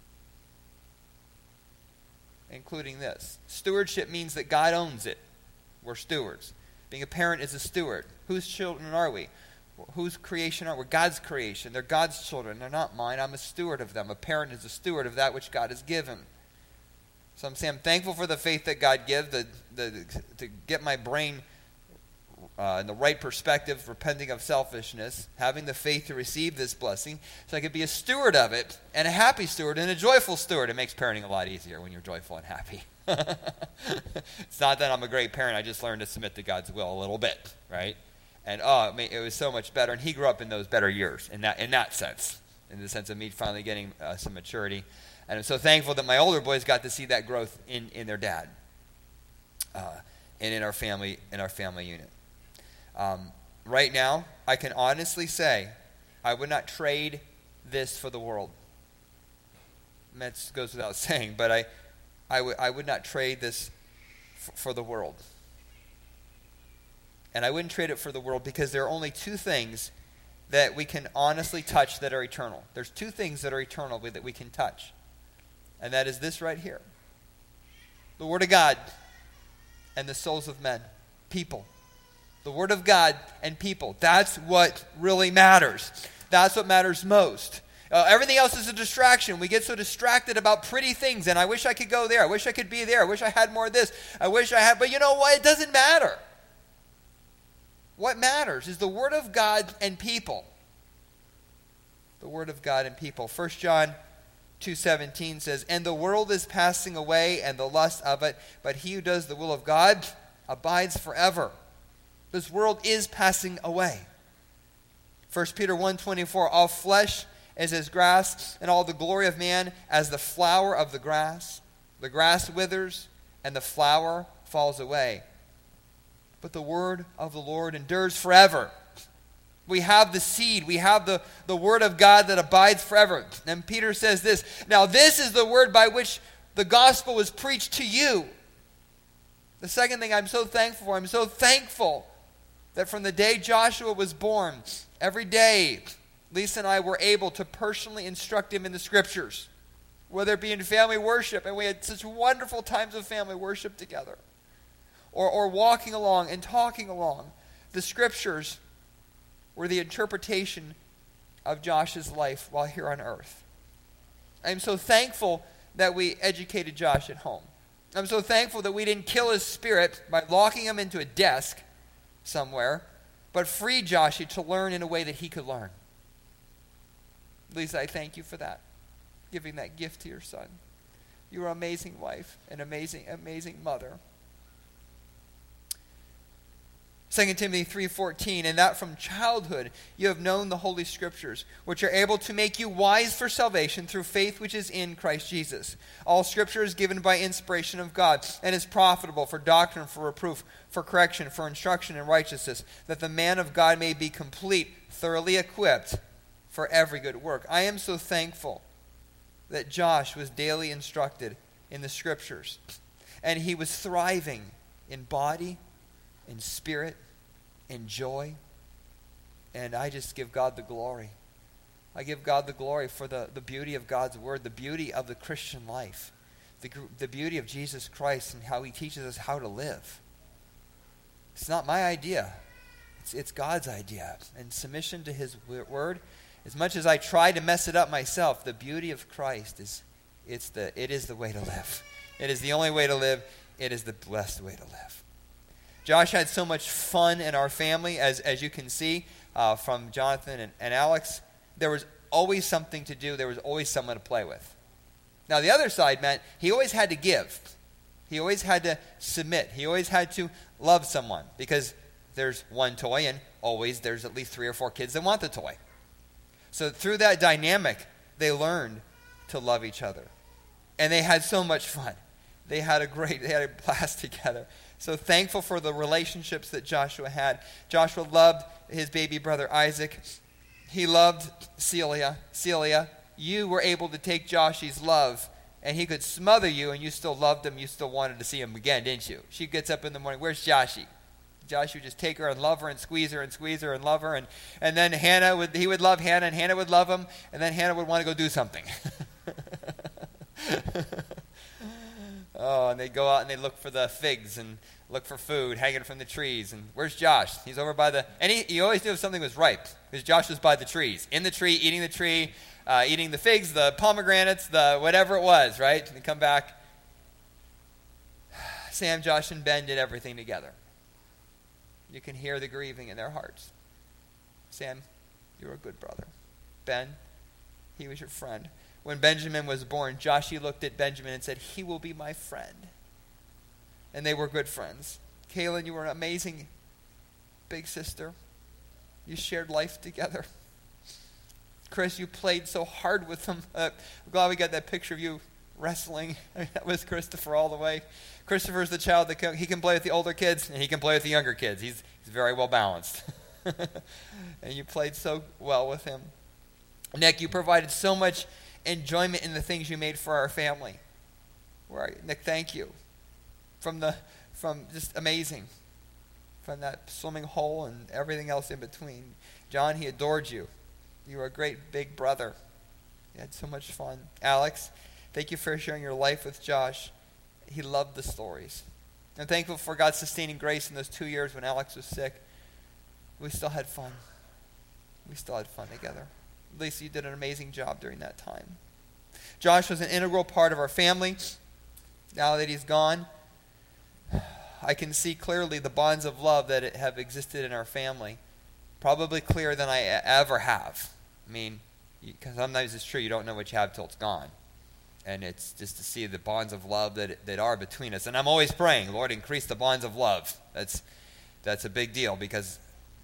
including this. Stewardship means that God owns it. We're stewards. Being a parent is a steward. Whose children are we? Whose creation are we? We're God's creation. They're God's children. They're not mine. I'm a steward of them. A parent is a steward of that which God has given. So I'm saying I'm thankful for the faith that God gives, to get my brain in the right perspective, repenting of selfishness, having the faith to receive this blessing, so I could be a steward of it, and a happy steward, and a joyful steward. It makes parenting a lot easier when you're joyful and happy. It's not that I'm a great parent. I just learned to submit to God's will a little bit, right? And it was so much better. And he grew up in those better years, in that sense, in the sense of me finally getting some maturity. And I'm so thankful that my older boys got to see that growth in their dad, and in our family unit. Right now, I can honestly say I would not trade this for the world. That goes without saying, but I would not trade this for the world. And I wouldn't trade it for the world because there are only two things that we can honestly touch that are eternal. There's two things that are eternal that we can touch. And that is this right here. The Word of God and the souls of men. People. The Word of God and people. That's what really matters. That's what matters most. Everything else is a distraction. We get so distracted about pretty things, and I wish I could go there. I wish I could be there. I wish I had more of this. I wish I had, but you know what? It doesn't matter. What matters is the Word of God and people. The Word of God and people. 1 John 2:17 says, "And the world is passing away and the lust of it, but he who does the will of God abides forever." This world is passing away. 1 Peter 1:24, "All flesh is as grass, and all the glory of man as the flower of the grass. The grass withers, and the flower falls away. But the word of the Lord endures forever." We have the seed. We have the word of God that abides forever. And Peter says this, "Now this is the word by which the gospel was preached to you." The second thing I'm so thankful that from the day Joshua was born, every day Lisa and I were able to personally instruct him in the Scriptures, whether it be in family worship, and we had such wonderful times of family worship together, or walking along and talking along. The Scriptures were the interpretation of Josh's life while here on earth. I'm so thankful that we educated Josh at home. I'm so thankful that we didn't kill his spirit by locking him into a desk somewhere, but freed Joshy to learn in a way that he could learn. Lisa, I thank you for that, giving that gift to your son. You are an amazing wife, an amazing, amazing mother. 2 Timothy 3:14, "And that from childhood you have known the Holy Scriptures, which are able to make you wise for salvation through faith which is in Christ Jesus. All Scripture is given by inspiration of God, and is profitable for doctrine, for reproof, for correction, for instruction in righteousness, that the man of God may be complete, thoroughly equipped for every good work." I am so thankful that Josh was daily instructed in the Scriptures, and he was thriving in body, in spirit, in joy. And I just give God the glory. I give God the glory for the beauty of God's Word, the beauty of the Christian life, the beauty of Jesus Christ and how He teaches us how to live. It's not my idea. It's God's idea. And submission to His Word, as much as I try to mess it up myself, the beauty of Christ it is the way to live. It is the only way to live. It is the blessed way to live. Josh had so much fun in our family, as you can see from Jonathan and Alex. There was always something to do. There was always someone to play with. Now, the other side meant he always had to give. He always had to submit. He always had to love someone, because there's one toy, and always there's at least 3 or 4 kids that want the toy. So through that dynamic, they learned to love each other. And they had so much fun. They had a blast together. So thankful for the relationships that Joshua had. Joshua loved his baby brother Isaac. He loved Celia. Celia, you were able to take Joshy's love, and he could smother you, and you still loved him. You still wanted to see him again, didn't you? She gets up in the morning. Where's Joshy? Josh would just take her and love her and squeeze her and love her. And then he would love Hannah, and Hannah would love him. And then Hannah would want to go do something. Oh, and they'd go out and they'd look for the figs and look for food hanging from the trees. And where's Josh? He's over by the... And he always knew if something was ripe, because Josh was by the trees. In the tree, eating the figs, the pomegranates, the whatever it was, right? And they come back. Sam, Josh, and Ben did everything together. You can hear the grieving in their hearts. Sam, you were a good brother. Ben, he was your friend. When Benjamin was born, Joshie looked at Benjamin and said, he will be my friend. And they were good friends. Kaylin, you were an amazing big sister. You shared life together. Chris, you played so hard with them. I'm glad we got that picture of you wrestling. That was Christopher all the way. Christopher's the child that he can play with the older kids, and he can play with the younger kids. He's very well balanced. And you played so well with him. Nick, you provided so much enjoyment in the things you made for our family. Nick, thank you. From just amazing. From that swimming hole and everything else in between. John, he adored you. You were a great big brother. You had so much fun. Alex, thank you for sharing your life with Josh. He loved the stories. I'm thankful for God's sustaining grace in those 2 years when Alex was sick. We still had fun. We still had fun together. Lisa, you did an amazing job during that time. Josh was an integral part of our family. Now that he's gone, I can see clearly the bonds of love that have existed in our family, probably clearer than I ever have. I mean, because sometimes it's true, you don't know what you have till it's gone. And it's just to see the bonds of love that are between us. And I'm always praying, Lord, increase the bonds of love. That's a big deal because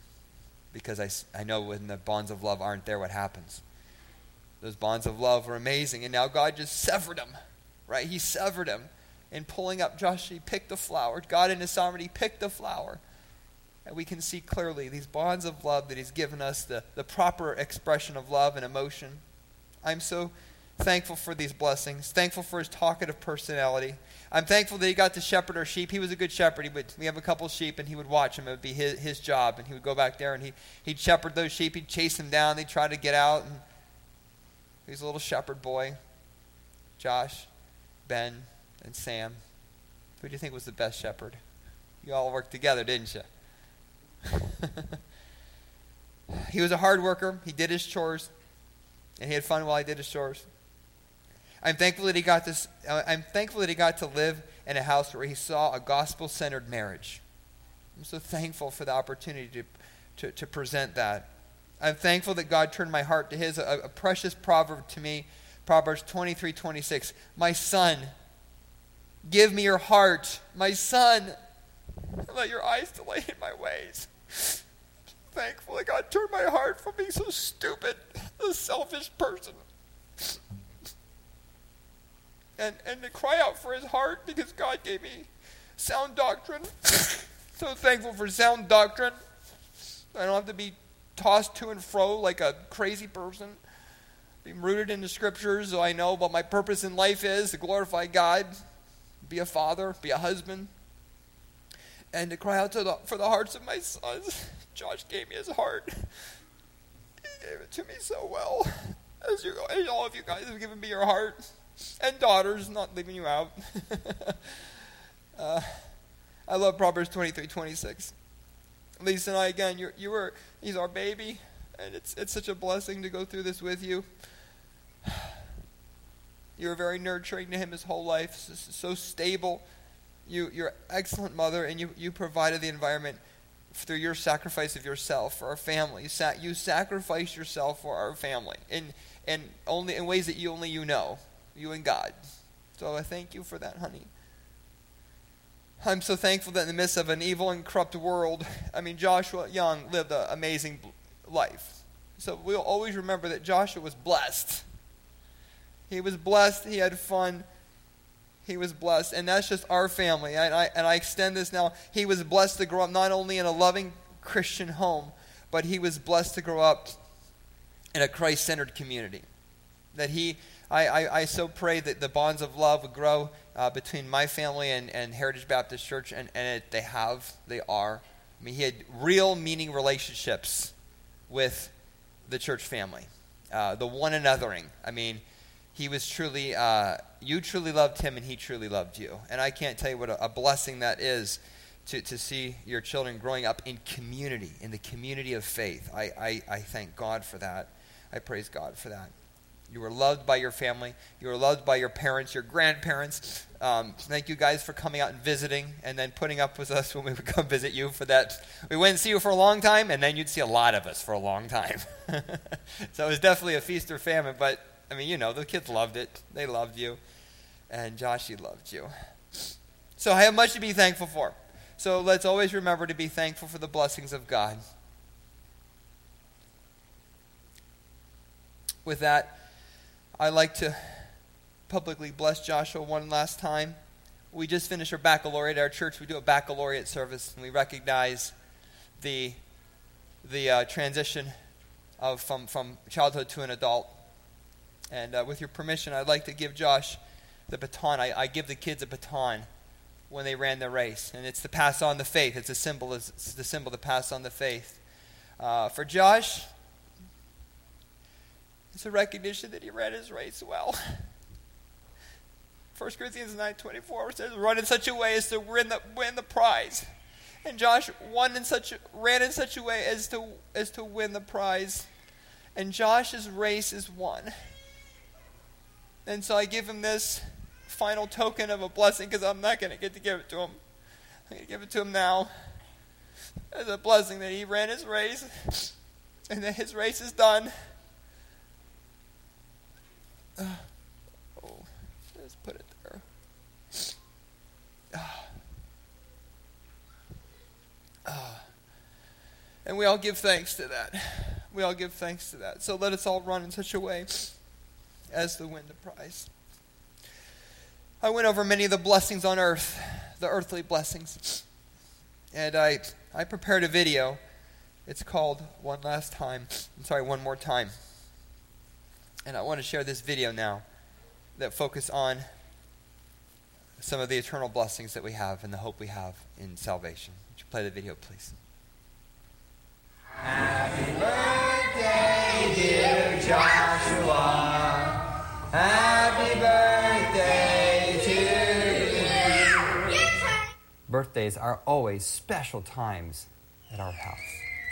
I know when the bonds of love aren't there, what happens. Those bonds of love were amazing, and now God just severed them, right? He severed them. In pulling up Joshua, he picked the flower. God in his sovereignty picked the flower. And we can see clearly these bonds of love that he's given us, the proper expression of love and emotion. I'm so thankful for these blessings, thankful for his talkative personality. I'm thankful that he got to shepherd our sheep. He was a good shepherd. We have a couple sheep, and he would watch them. It would be his job, and he would go back there, and he'd shepherd those sheep. He'd chase them down. They'd try to get out. And he's a little shepherd boy. Josh, Ben, and Sam. Who do you think was the best shepherd? You all worked together, didn't you? He was a hard worker. He did his chores, and he had fun while he did his chores. I'm thankful that he got to live in a house where he saw a gospel-centered marriage. I'm so thankful for the opportunity to present that. I'm thankful that God turned my heart to his. A precious proverb to me, Proverbs 23:26. My son, give me your heart. My son, let your eyes delight in my ways. Thankful that God turned my heart from being so stupid, a selfish person. And to cry out for his heart because God gave me sound doctrine. So thankful for sound doctrine. I don't have to be tossed to and fro like a crazy person. Being rooted in the scriptures so I know what my purpose in life is, to glorify God, be a father, be a husband. And to cry out for the hearts of my sons. Josh gave me his heart. He gave it to me so well. As all of you guys have given me your heart. And daughters, not leaving you out. I love Proverbs 23:26. Lisa and I, again, he's our baby, and it's such a blessing to go through this with you. You were very nurturing to him his whole life, so stable. You're an excellent mother, and you provided the environment through your sacrifice of yourself for our family. You sacrificed yourself for our family, and only in ways that you know. You and God. So I thank you for that, honey. I'm so thankful that in the midst of an evil and corrupt world, Joshua Young lived an amazing life. So we'll always remember that Joshua was blessed. He was blessed. He had fun. He was blessed. And that's just our family. And I extend this now. He was blessed to grow up not only in a loving Christian home, but he was blessed to grow up in a Christ-centered community. That I so pray that the bonds of love would grow between my family and Heritage Baptist Church, and they are. He had real meaning relationships with the church family. The one anothering. He was truly, you truly loved him and he truly loved you. And I can't tell you what a blessing that is to see your children growing up in community, in the community of faith. I thank God for that. I praise God for that. You were loved by your family. You were loved by your parents, your grandparents. Thank you guys for coming out and visiting and then putting up with us when we would come visit you for that. We wouldn't see you for a long time, and then you'd see a lot of us for a long time. So it was definitely a feast or famine, but, the kids loved it. They loved you. And Joshy loved you. So I have much to be thankful for. So let's always remember to be thankful for the blessings of God. With that, I'd like to publicly bless Joshua one last time. We just finished our baccalaureate at our church. We do a baccalaureate service, and we recognize the transition from childhood to an adult. And with your permission, I'd like to give Josh the baton. I give the kids a baton when they ran the race, and it's to pass on the faith. It's the symbol to pass on the faith. For Josh, it's a recognition that he ran his race well. 1 Corinthians 9:24 says, "Run in such a way as to win the prize." And Josh ran in such a way as to win the prize. And Josh's race is won. And so I give him this final token of a blessing, because I'm not going to get to give it to him. I'm going to give it to him now as a blessing that he ran his race and that his race is done. Let's put it there. And we all give thanks to that. We all give thanks to that. So let us all run in such a way as to win the prize. I went over many of the blessings on earth, the earthly blessings. And I prepared a video. It's called One More Time. And I want to share this video now that focus on some of the eternal blessings that we have and the hope we have in salvation. Would you play the video, please? Happy birthday, dear Joshua. Happy birthday to you. Birthdays are always special times at our house.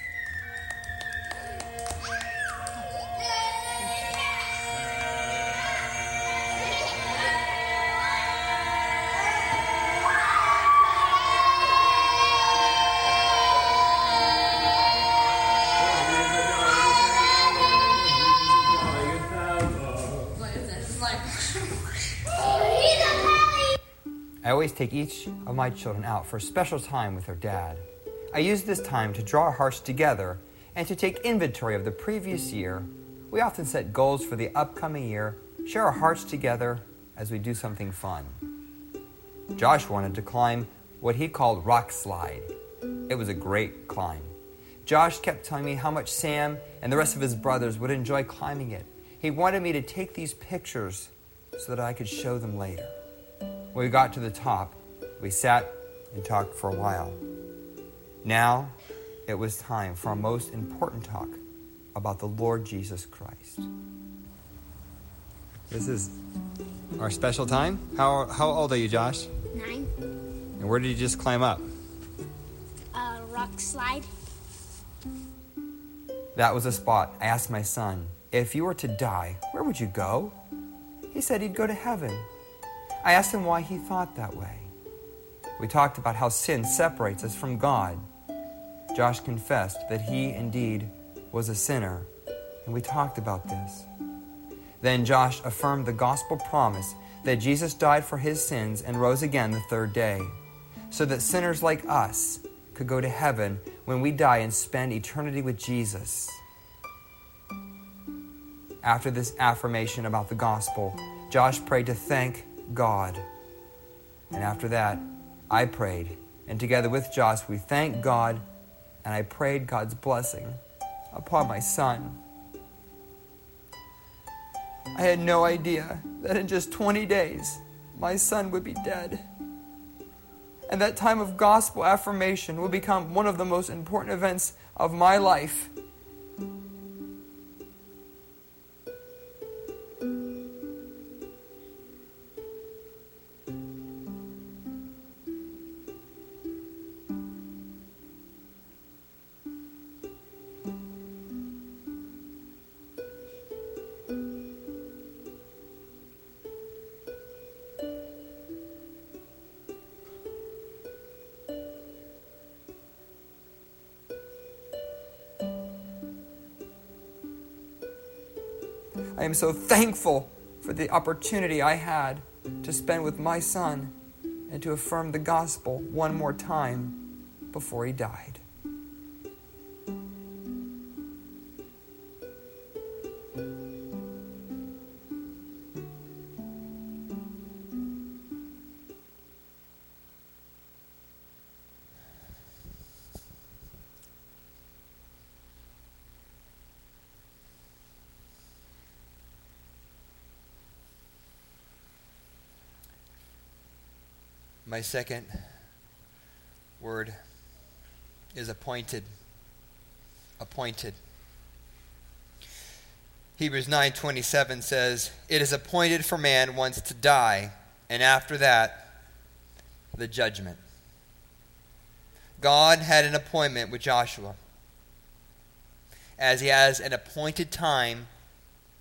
I always take each of my children out for a special time with their dad. I use this time to draw our hearts together and to take inventory of the previous year. We often set goals for the upcoming year, share our hearts together as we do something fun. Josh wanted to climb what he called rock slide. It was a great climb. Josh kept telling me how much Sam and the rest of his brothers would enjoy climbing it. He wanted me to take these pictures so that I could show them later. When we got to the top, we sat and talked for a while. Now, it was time for our most important talk about the Lord Jesus Christ. This is our special time. How old are you, Josh? 9. And where did you just climb up? Rock slide. That was a spot. I asked my son, if you were to die, where would you go? He said he'd go to heaven. I asked him why he thought that way. We talked about how sin separates us from God. Josh confessed that he indeed was a sinner, and we talked about this. Then Josh affirmed the gospel promise that Jesus died for his sins and rose again the third day, so that sinners like us could go to heaven when we die and spend eternity with Jesus. After this affirmation about the gospel, Josh prayed to thank God. And after that, I prayed. And together with Josh, we thanked God, and I prayed God's blessing upon my son. I had no idea that in just 20 days, my son would be dead. And that time of gospel affirmation would become one of the most important events of my life. I am so thankful for the opportunity I had to spend with my son and to affirm the gospel one more time before he died. My second word is appointed. Appointed. Hebrews 9:27 says, "It is appointed for man once to die, and after that, the judgment." God had an appointment with Joshua, as he has an appointed time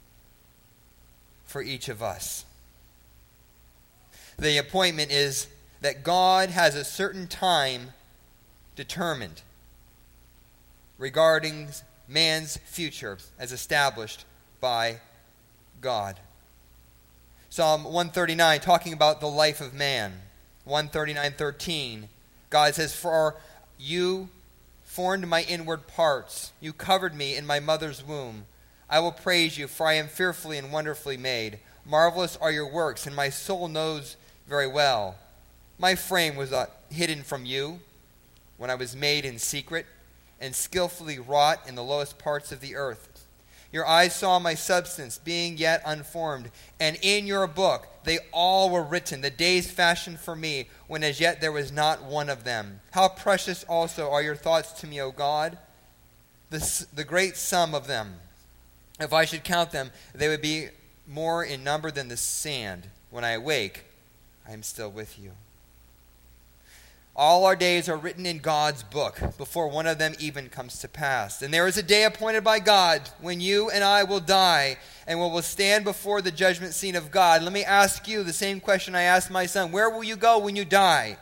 for each of us. The appointment is that God has a certain time determined regarding man's future as established by God. Psalm 139, talking about the life of man. 139:13, God says, "For you formed my inward parts. You covered me in my mother's womb. I will praise you, for I am fearfully and wonderfully made. Marvelous are your works, and my soul knows very well. My frame was not hidden from you when I was made in secret and skillfully wrought in the lowest parts of the earth. Your eyes saw my substance, being yet unformed, and in your book they all were written, the days fashioned for me, when as yet there was not one of them. How precious also are your thoughts to me, O God, the great sum of them. If I should count them, they would be more in number than the sand. When I awake, I am still with you." All our days are written in God's book before one of them even comes to pass. And there is a day appointed by God when you and I will die and we will stand before the judgment scene of God. Let me ask you the same question I asked my son. Where will you go when you die?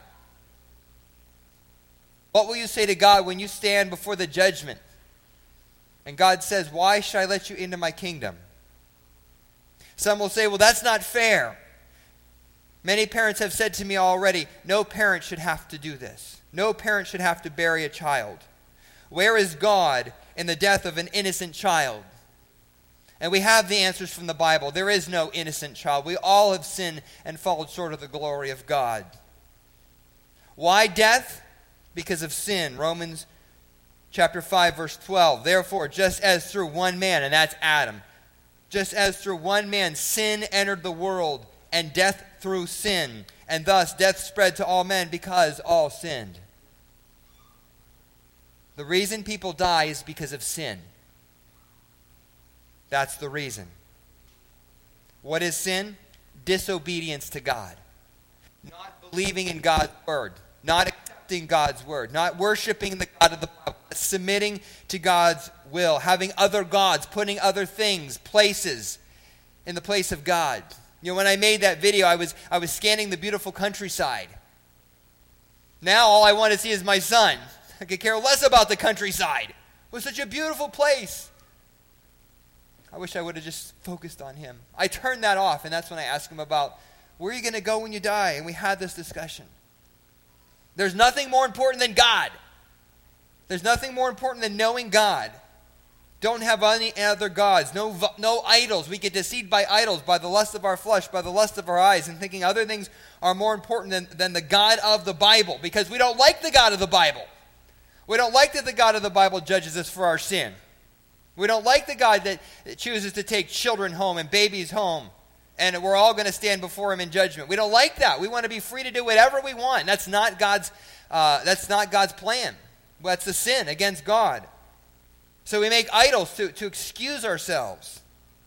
What will you say to God when you stand before the judgment? And God says, "Why should I let you into my kingdom?" Some will say, "Well, that's not fair." Many parents have said to me already, no parent should have to do this. No parent should have to bury a child. Where is God in the death of an innocent child? And we have the answers from the Bible. There is no innocent child. We all have sinned and fallen short of the glory of God. Why death? Because of sin. Romans chapter 5, verse 12. "Therefore, just as through one man," and that's Adam, "just as through one man sin entered the world, and death through sin, and thus death spread to all men because all sinned." The reason people die is because of sin. That's the reason. What is sin? Disobedience to God. Not believing in God's word. Not accepting God's word. Not worshiping the God of the Bible. Submitting to God's will. Having other gods. Putting other things, places, in the place of God. You know, when I made that video, I was scanning the beautiful countryside. Now all I want to see is my son. I could care less about the countryside. It was such a beautiful place. I wish I would have just focused on him. I turned that off, and that's when I asked him about, where are you going to go when you die? And we had this discussion. There's nothing more important than God. There's nothing more important than knowing God. Don't have any other gods, no idols. We get deceived by idols, by the lust of our flesh, by the lust of our eyes, and thinking other things are more important than the God of the Bible, because we don't like the God of the Bible. We don't like that the God of the Bible judges us for our sin. We don't like the God that chooses to take children home and babies home, and we're all going to stand before him in judgment. We don't like that. We want to be free to do whatever we want. That's not God's plan. That's the sin against God. So we make idols to excuse ourselves.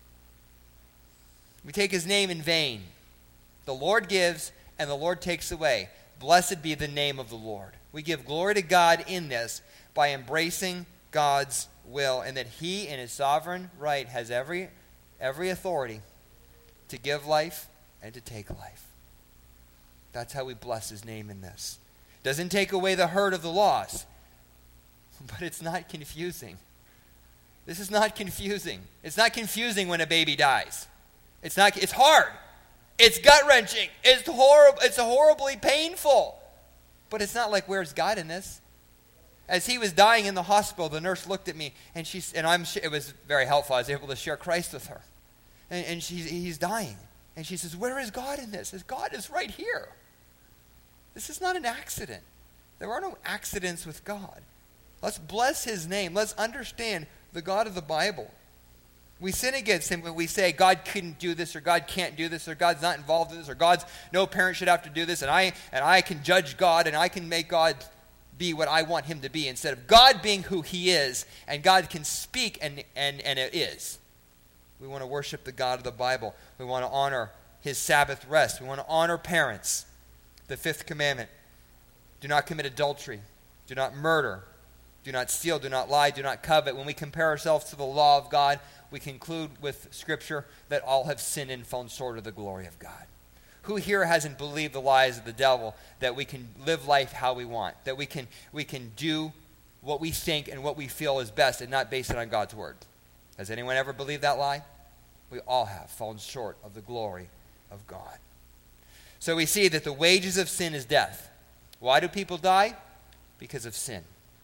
We take his name in vain. The Lord gives and the Lord takes away. Blessed be the name of the Lord. We give glory to God in this by embracing God's will, and that he in his sovereign right has every authority to give life and to take life. That's how we bless his name in this. Doesn't take away the hurt of the loss, but it's not confusing. This is not confusing. It's not confusing when a baby dies. It's hard. It's gut-wrenching. It's horrible. It's horribly painful. But it's not like, where's God in this? As he was dying in the hospital, the nurse looked at me, and it was very helpful. I was able to share Christ with her. And he's dying. And she says, where is God in this? God is right here. This is not an accident. There are no accidents with God. Let's bless his name. Let's understand the God of the Bible. We sin against him when we say God couldn't do this, or God can't do this, or God's not involved in this, or no parent should have to do this, and I can judge God, and I can make God be what I want him to be, instead of God being who he is, and God can speak, and it is. We want to worship the God of the Bible. We want to honor his Sabbath rest. We want to honor parents. The fifth commandment: do not commit adultery. Do not murder. Do not steal. Do not lie. Do not covet. When we compare ourselves to the law of God, we conclude with Scripture that all have sinned and fallen short of the glory of God. Who here hasn't believed the lies of the devil that we can live life how we want, that we can do what we think and what we feel is best and not base it on God's word? Has anyone ever believed that lie? We all have fallen short of the glory of God. So we see that the wages of sin is death. Why do people die? Because of sin.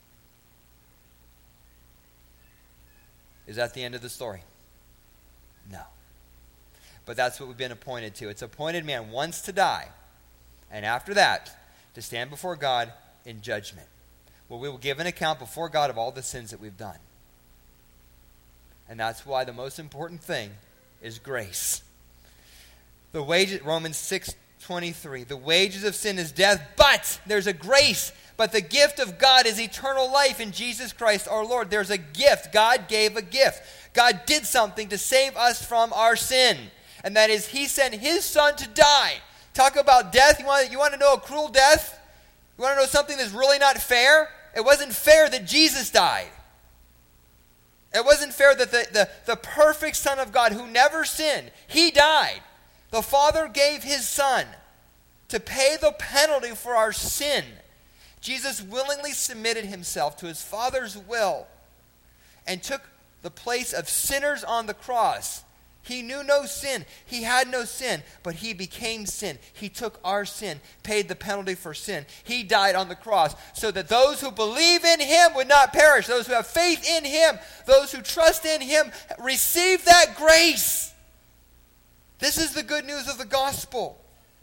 Is that the end of the story? No. But that's what we've been appointed to. It's appointed man once to die, and after that, to stand before God in judgment, where we will give an account before God of all the sins that we've done. And that's why the most important thing is grace. The wages, Romans 6:23, the wages of sin is death, but there's a grace. But the gift of God is eternal life in Jesus Christ our Lord. There's a gift. God gave a gift. God did something to save us from our sin. And that is, he sent his son to die. Talk about death. You want to know a cruel death? You want to know something that's really not fair? It wasn't fair that Jesus died. It wasn't fair that the perfect Son of God who never sinned, he died. The Father gave his Son to pay the penalty for our sin. Jesus willingly submitted himself to his Father's will and took the place of sinners on the cross. He knew no sin. He had no sin, but he became sin. He took our sin, paid the penalty for sin. He died on the cross so that those who believe in him would not perish. Those who have faith in him, those who trust in him, receive that grace. This is the good news of the gospel.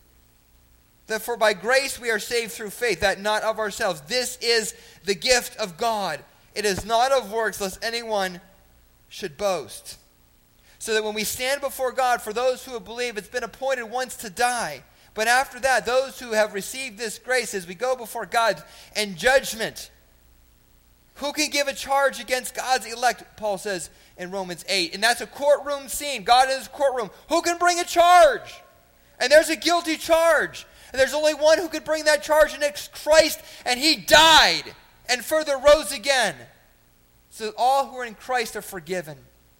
That for by grace we are saved through faith, that not of ourselves. This is the gift of God. It is not of works, lest anyone should boast. So that when we stand before God, for those who have believed, it's been appointed once to die. But after that, those who have received this grace, as we go before God in judgment, who can give a charge against God's elect, Paul says in Romans 8. And that's a courtroom scene. God in his courtroom. Who can bring a charge? And there's a guilty charge. And there's only one who could bring that charge, and it's Christ. And he died and further rose again. So that all who are in Christ are forgiven.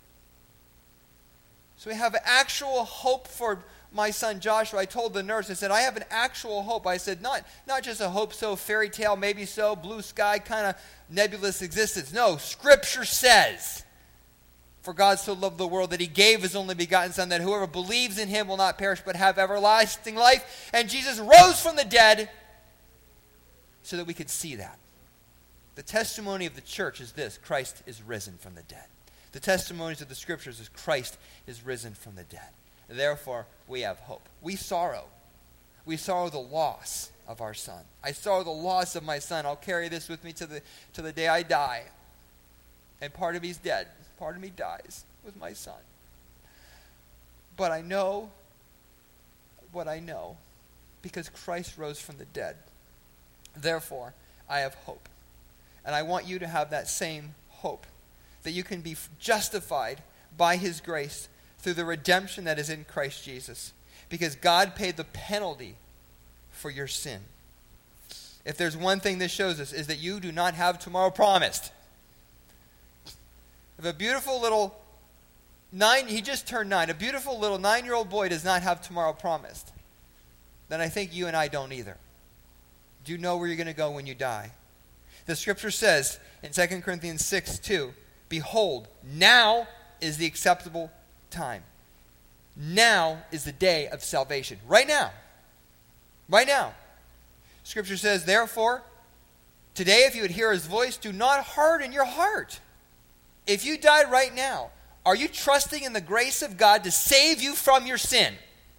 So we have actual hope for my son Joshua. I told the nurse, I said, I have an actual hope. I said, not just a hope so, fairy tale, maybe so, blue sky, kind of nebulous existence. No, Scripture says, for God so loved the world that he gave his only begotten Son, that whoever believes in him will not perish but have everlasting life. And Jesus rose from the dead so that we could see that. The testimony of the church is this: Christ is risen from the dead. The testimonies of the Scriptures is Christ is risen from the dead. Therefore, we have hope. We sorrow. We sorrow the loss of our son. I sorrow the loss of my son. I'll carry this with me to the day I die. And part of me's dead. Part of me dies with my son. But I know what I know because Christ rose from the dead. Therefore, I have hope. And I want you to have that same hope. That you can be justified by his grace through the redemption that is in Christ Jesus. Because God paid the penalty for your sin. If there's one thing this shows us, is that you do not have tomorrow promised. If a beautiful little he just turned 9, a beautiful little 9-year-old boy does not have tomorrow promised, then I think you and I don't either. Do you know where you're going to go when you die? The Scripture says in 2 Corinthians 6:2, behold, now is the acceptable time. Now is the day of salvation. Right now. Right now. Scripture says, therefore, today if you would hear his voice, do not harden your heart. If you died right now, are you trusting in the grace of God to save you from your sin?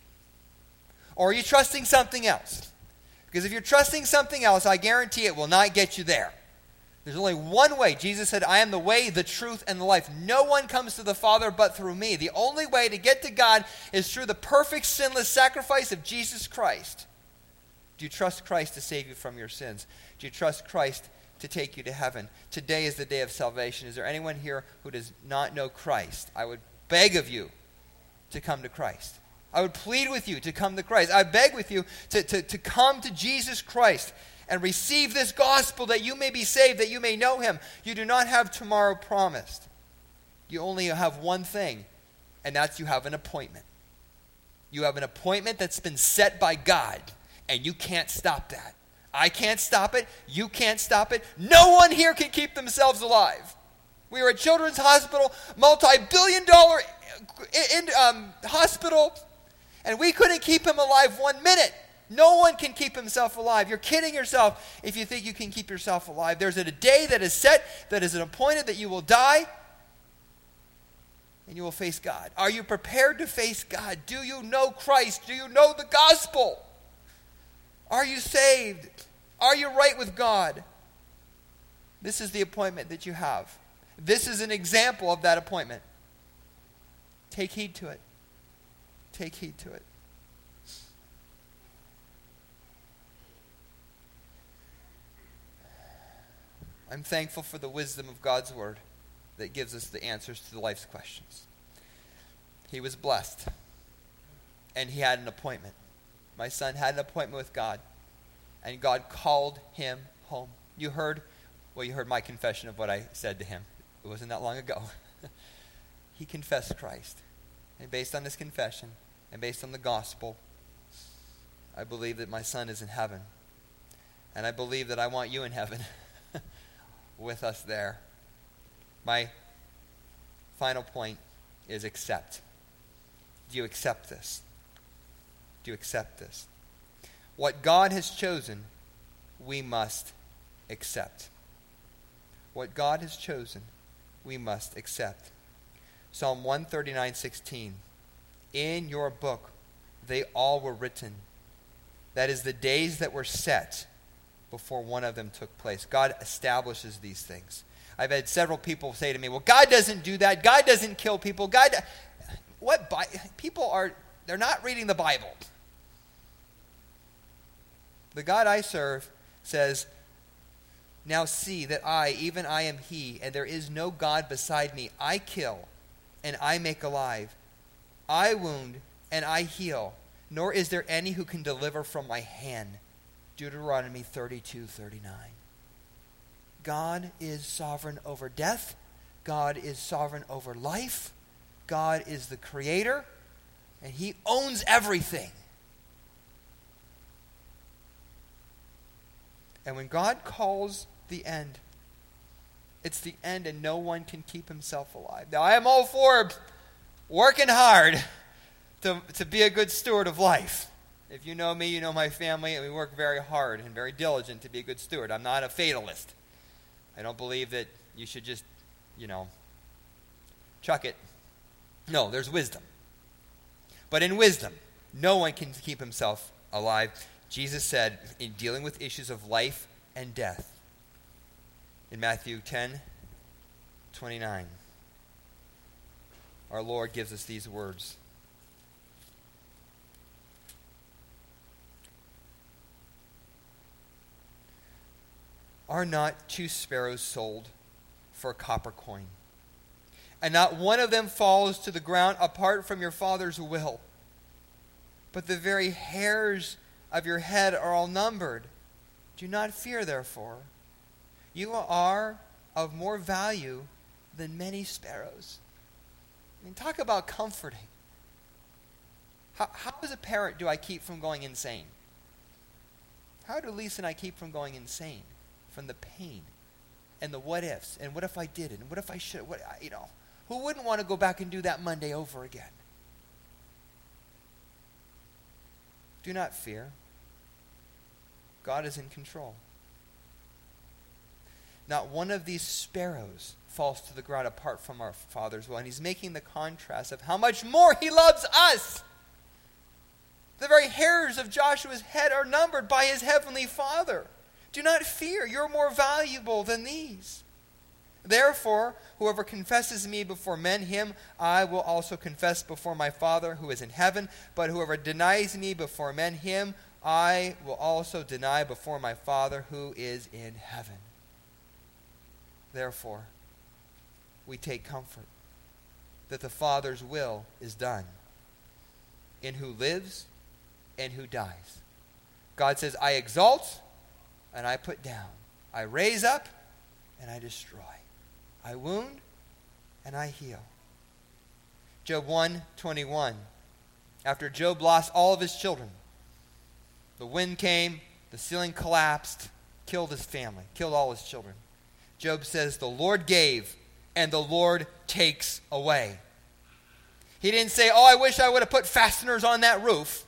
Or are you trusting something else? Because if you're trusting something else, I guarantee it will not get you there. There's only one way. Jesus said, I am the way, the truth, and the life. No one comes to the Father but through me. The only way to get to God is through the perfect, sinless sacrifice of Jesus Christ. Do you trust Christ to save you from your sins? Do you trust Christ to take you to heaven? Today is the day of salvation. Is there anyone here who does not know Christ? I would beg of you to come to Christ. I would plead with you to come to Christ. I beg with you to come to Jesus Christ and receive this gospel that you may be saved, that you may know him. You do not have tomorrow promised. You only have one thing, and that's you have an appointment. You have an appointment that's been set by God, and you can't stop that. I can't stop it. You can't stop it. No one here can keep themselves alive. We were at Children's Hospital, multi-billion-dollar hospital, and we couldn't keep him alive 1 minute. No one can keep himself alive. You're kidding yourself if you think you can keep yourself alive. There's a day that is set, that is appointed, that you will die, and you will face God. Are you prepared to face God? Do you know Christ? Do you know the gospel? Are you saved? Are you right with God? This is the appointment that you have. This is an example of that appointment. Take heed to it. Take heed to it. I'm thankful for the wisdom of God's word that gives us the answers to life's questions. He was blessed, and he had an appointment. My son had an appointment with God, and God called him home. You heard my confession of what I said to him. It wasn't that long ago. He confessed Christ. And based on this confession, and based on the gospel, I believe that my son is in heaven. And I believe that I want you in heaven with us there. My final point is accept. Do you accept this? Do you accept this? What God has chosen, we must accept. What God has chosen, we must accept. Psalm 139:16. In your book, they all were written. That is, the days that were set before one of them took place. God establishes these things. I've had several people say to me, well, God doesn't do that. God doesn't kill people. They're not reading the Bible. The God I serve says, now see that I, even I am he, and there is no God beside me. I kill, and I make alive. I wound, and I heal. Nor is there any who can deliver from my hand. Deuteronomy 32:39. God is sovereign over death. God is sovereign over life. God is the creator, and he owns everything. And when God calls the end, it's the end, and no one can keep himself alive. Now, I am all for working hard to be a good steward of life. If you know me, you know my family, and we work very hard and very diligent to be a good steward. I'm not a fatalist. I don't believe that you should just, chuck it. No, there's wisdom. But in wisdom, no one can keep himself alive. Jesus said, in dealing with issues of life and death, in Matthew 10:29, our Lord gives us these words. Are not 2 sparrows sold for a copper coin? And not one of them falls to the ground apart from your Father's will. But the very hairs of your head are all numbered. Do not fear, therefore. You are of more value than many sparrows. I mean, talk about comforting. How as a parent do I keep from going insane? How do Lisa and I keep from going insane? From the pain and the what ifs and what if I did it and what if I should, who wouldn't want to go back and do that Monday over again? Do not fear. God is in control. Not one of these sparrows falls to the ground apart from our Father's will. And he's making the contrast of how much more he loves us. The very hairs of Joshua's head are numbered by his heavenly Father. Do not fear. You're more valuable than these. Therefore, whoever confesses me before men, him I will also confess before my Father who is in heaven. But whoever denies me before men, him I will also deny before my Father who is in heaven. Therefore, we take comfort that the Father's will is done in who lives and who dies. God says, I exalt and I put down. I raise up and I destroy. I wound and I heal. Job 1:21. after Job lost all of his children. The wind came, the ceiling collapsed, killed his family, killed all his children. Job says, the Lord gave, and the Lord takes away. He didn't say, oh, I wish I would have put fasteners on that roof.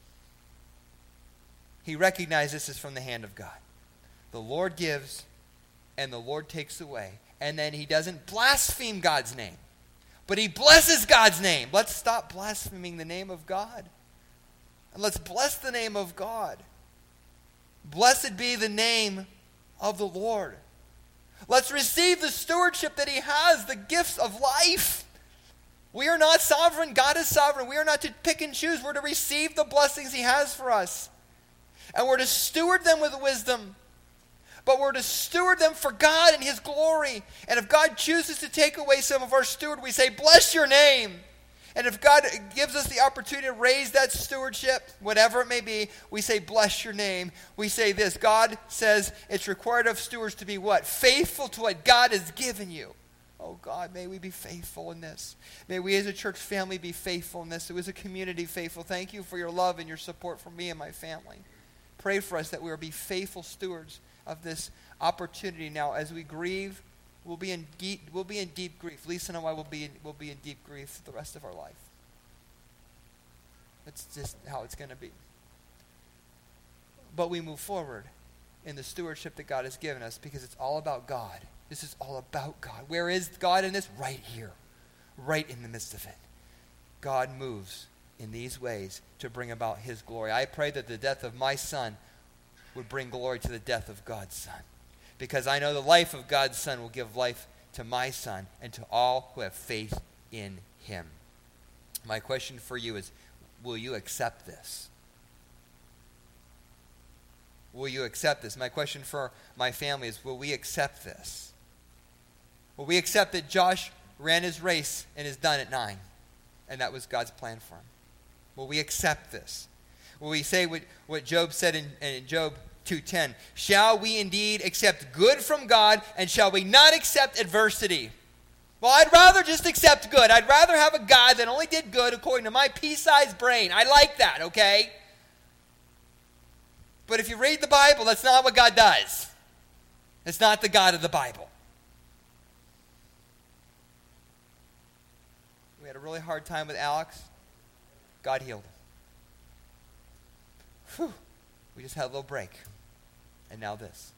He recognized this is from the hand of God. The Lord gives, and the Lord takes away. And then he doesn't blaspheme God's name, but he blesses God's name. Let's stop blaspheming the name of God. And let's bless the name of God. Blessed be the name of the Lord. Let's receive the stewardship that he has, the gifts of life. We are not sovereign. God is sovereign. We are not to pick and choose. We're to receive the blessings he has for us. And we're to steward them with wisdom. But we're to steward them for God and his glory. And if God chooses to take away some of our steward, we say, bless your name. And if God gives us the opportunity to raise that stewardship, whatever it may be, we say, bless your name. We say this, God says it's required of stewards to be what? Faithful to what God has given you. Oh God, may we be faithful in this. May we as a church family be faithful in this. As a community faithful. Thank you for your love and your support for me and my family. Pray for us that we will be faithful stewards of this opportunity. Now, as we grieve, we'll be in deep grief. Lisa and I will be in deep grief the rest of our life. That's just how it's going to be. But we move forward in the stewardship that God has given us because it's all about God. This is all about God. Where is God in this? Right here. Right in the midst of it. God moves in these ways to bring about his glory. I pray that the death of my son would bring glory to the death of God's son. Because I know the life of God's son will give life to my son and to all who have faith in him. My question for you is, will you accept this? Will you accept this? My question for my family is, will we accept this? Will we accept that Josh ran his race and is done at 9? And that was God's plan for him. Will we accept this? Will we say what Job said in Job 2:10? Shall we indeed accept good from God, and shall we not accept adversity? Well, I'd rather just accept good. I'd rather have a God that only did good according to my pea-sized brain. I like that, okay? But if you read the Bible, that's not what God does. It's not the God of the Bible. We had a really hard time with Alex. God healed him. Whew. We just had a little break. And now this.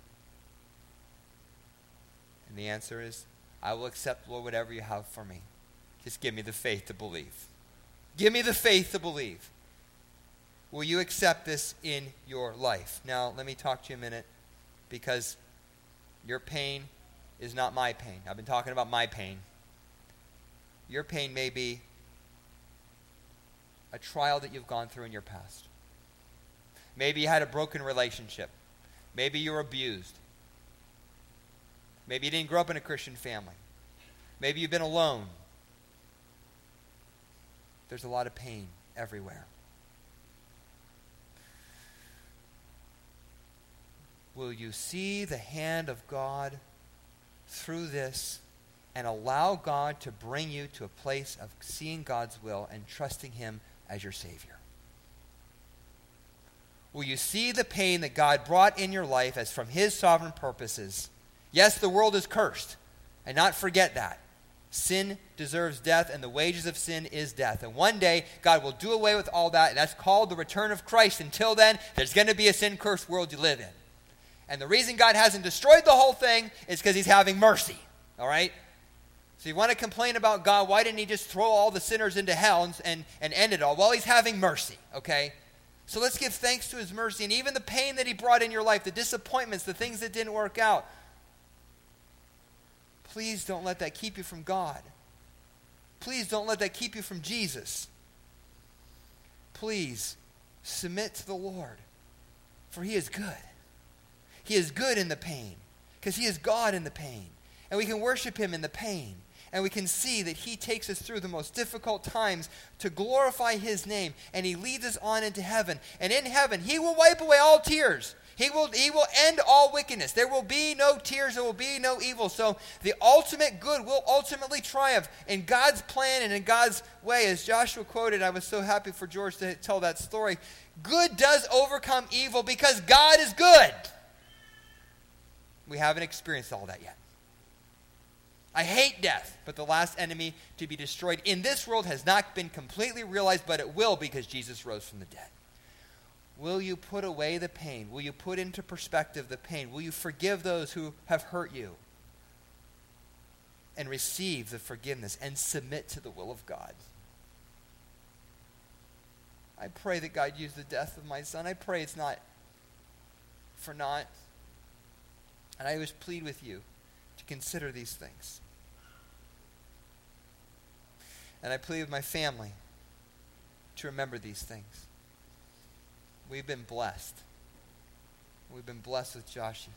And the answer is, I will accept, Lord, whatever you have for me. Just give me the faith to believe. Give me the faith to believe. Will you accept this in your life? Now, let me talk to you a minute, because your pain is not my pain. I've been talking about my pain. Your pain may be a trial that you've gone through in your past. Maybe you had a broken relationship. Maybe you were abused. Maybe you didn't grow up in a Christian family. Maybe you've been alone. There's a lot of pain everywhere. Will you see the hand of God through this and allow God to bring you to a place of seeing God's will and trusting him as your Savior? Will you see the pain that God brought in your life as from his sovereign purposes? Yes, the world is cursed, and not forget that. Sin deserves death, and the wages of sin is death. And one day, God will do away with all that, and that's called the return of Christ. Until then, there's going to be a sin-cursed world you live in. And the reason God hasn't destroyed the whole thing is because he's having mercy. All right? So you want to complain about God, why didn't he just throw all the sinners into hell and end it all? Well, he's having mercy, okay? So let's give thanks to his mercy. And even the pain that he brought in your life, the disappointments, the things that didn't work out, please don't let that keep you from God. Please don't let that keep you from Jesus. Please submit to the Lord, for he is good. He is good in the pain, because he is God in the pain. And we can worship him in the pain. And we can see that he takes us through the most difficult times to glorify his name. And he leads us on into heaven. And in heaven, he will wipe away all tears. He will end all wickedness. There will be no tears. There will be no evil. So the ultimate good will ultimately triumph in God's plan and in God's way. As Joshua quoted, I was so happy for George to tell that story. Good does overcome evil because God is good. We haven't experienced all that yet. I hate death, but the last enemy to be destroyed in this world has not been completely realized, but it will because Jesus rose from the dead. Will you put away the pain? Will you put into perspective the pain? Will you forgive those who have hurt you? And receive the forgiveness and submit to the will of God. I pray that God use the death of my son. I pray it's not for naught. And I always plead with you to consider these things. And I plead with my family to remember these things. We've been blessed. We've been blessed with Joshua.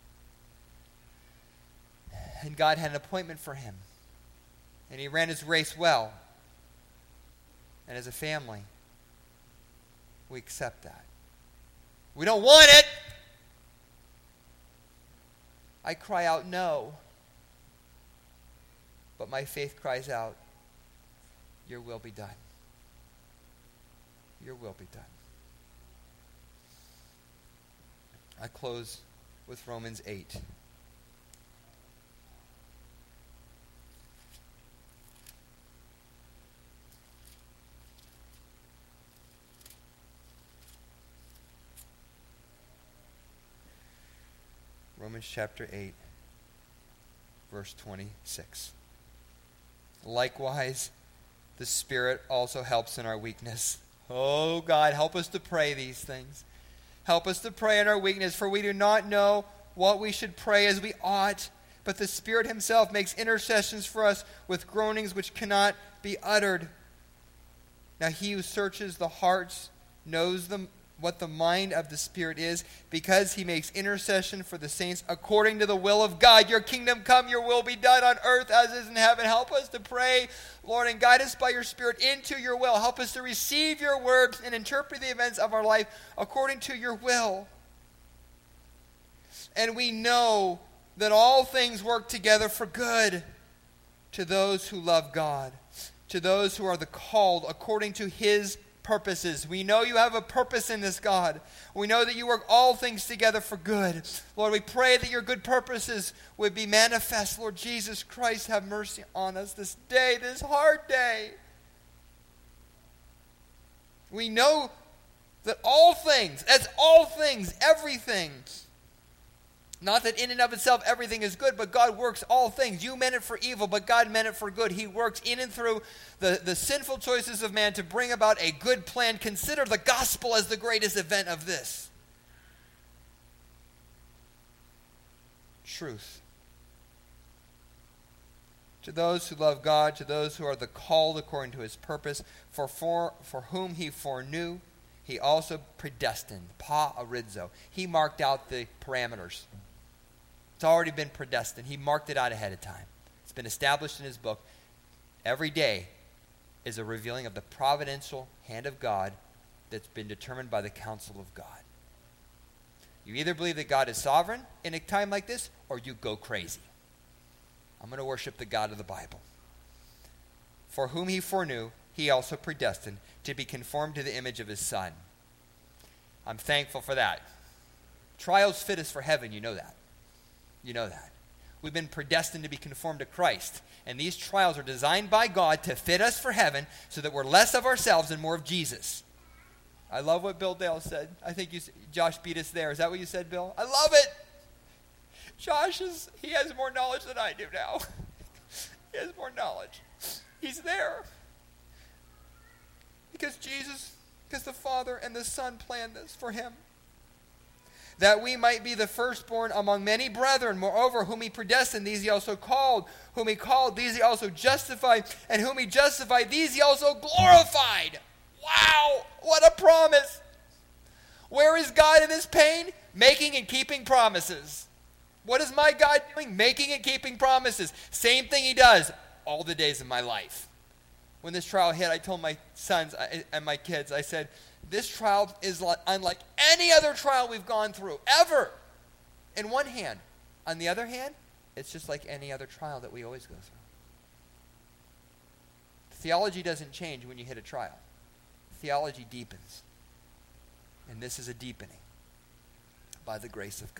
And God had an appointment for him. And he ran his race well. And as a family, we accept that. We don't want it. I cry out no. But my faith cries out, your will be done. Your will be done. I close with Romans 8. Romans chapter 8, verse 26. Likewise, the Spirit also helps in our weakness. Oh God, help us to pray these things. Help us to pray in our weakness, for we do not know what we should pray as we ought. But the Spirit himself makes intercessions for us with groanings which cannot be uttered. Now he who searches the hearts knows what the mind of the Spirit is, because he makes intercession for the saints according to the will of God. Your kingdom come, your will be done on earth as is in heaven. Help us to pray, Lord, and guide us by your Spirit into your will. Help us to receive your words and interpret the events of our life according to your will. And we know that all things work together for good to those who love God, to those who are the called according to his purposes. We know you have a purpose in this, God. We know that you work all things together for good. Lord, we pray that your good purposes would be manifest. Lord Jesus Christ, have mercy on us this day, this hard day. We know that all things, that's all things, everything. Not that in and of itself everything is good, but God works all things. You meant it for evil, but God meant it for good. He works in and through the sinful choices of man to bring about a good plan. Consider the gospel as the greatest event of this. Truth. To those who love God, to those who are the called according to his purpose, for whom he foreknew, he also predestined. Pa arizo. He marked out the parameters. It's already been predestined. He marked it out ahead of time. It's been established in his book. Every day is a revealing of the providential hand of God that's been determined by the counsel of God. You either believe that God is sovereign in a time like this, or you go crazy. I'm going to worship the God of the Bible. For whom he foreknew, he also predestined to be conformed to the image of his Son. I'm thankful for that. Trials fit us for heaven, you know that. You know that. We've been predestined to be conformed to Christ. And these trials are designed by God to fit us for heaven so that we're less of ourselves and more of Jesus. I love what Bill Dale said. I think Josh beat us there. Is that what you said, Bill? I love it. Josh he has more knowledge than I do now. He has more knowledge. He's there. Because the Father and the Son planned this for him. That we might be the firstborn among many brethren. Moreover, whom he predestined, these he also called. Whom he called, these he also justified. And whom he justified, these he also glorified. Wow, what a promise. Where is God in this pain? Making and keeping promises. What is my God doing? Making and keeping promises. Same thing he does all the days of my life. When this trial hit, I told my sons and my kids, I said, This trial is unlike any other trial we've gone through, ever, in one hand. On the other hand, it's just like any other trial that we always go through. Theology doesn't change when you hit a trial. Theology deepens. And this is a deepening by the grace of God.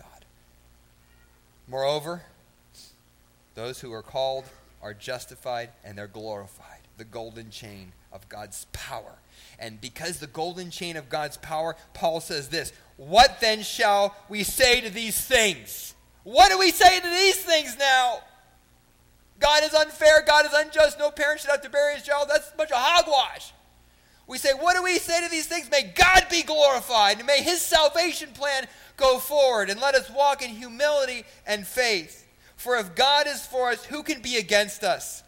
Moreover, those who are called are justified and they're glorified. The golden chain of God's power. And because the golden chain of God's power, Paul says this, what then shall we say to these things? What do we say to these things now? God is unfair, God is unjust, no parent should have to bury his child. That's a bunch of hogwash. We say, what do we say to these things? May God be glorified, and may his salvation plan go forward, and let us walk in humility and faith. For if God is for us, who can be against us?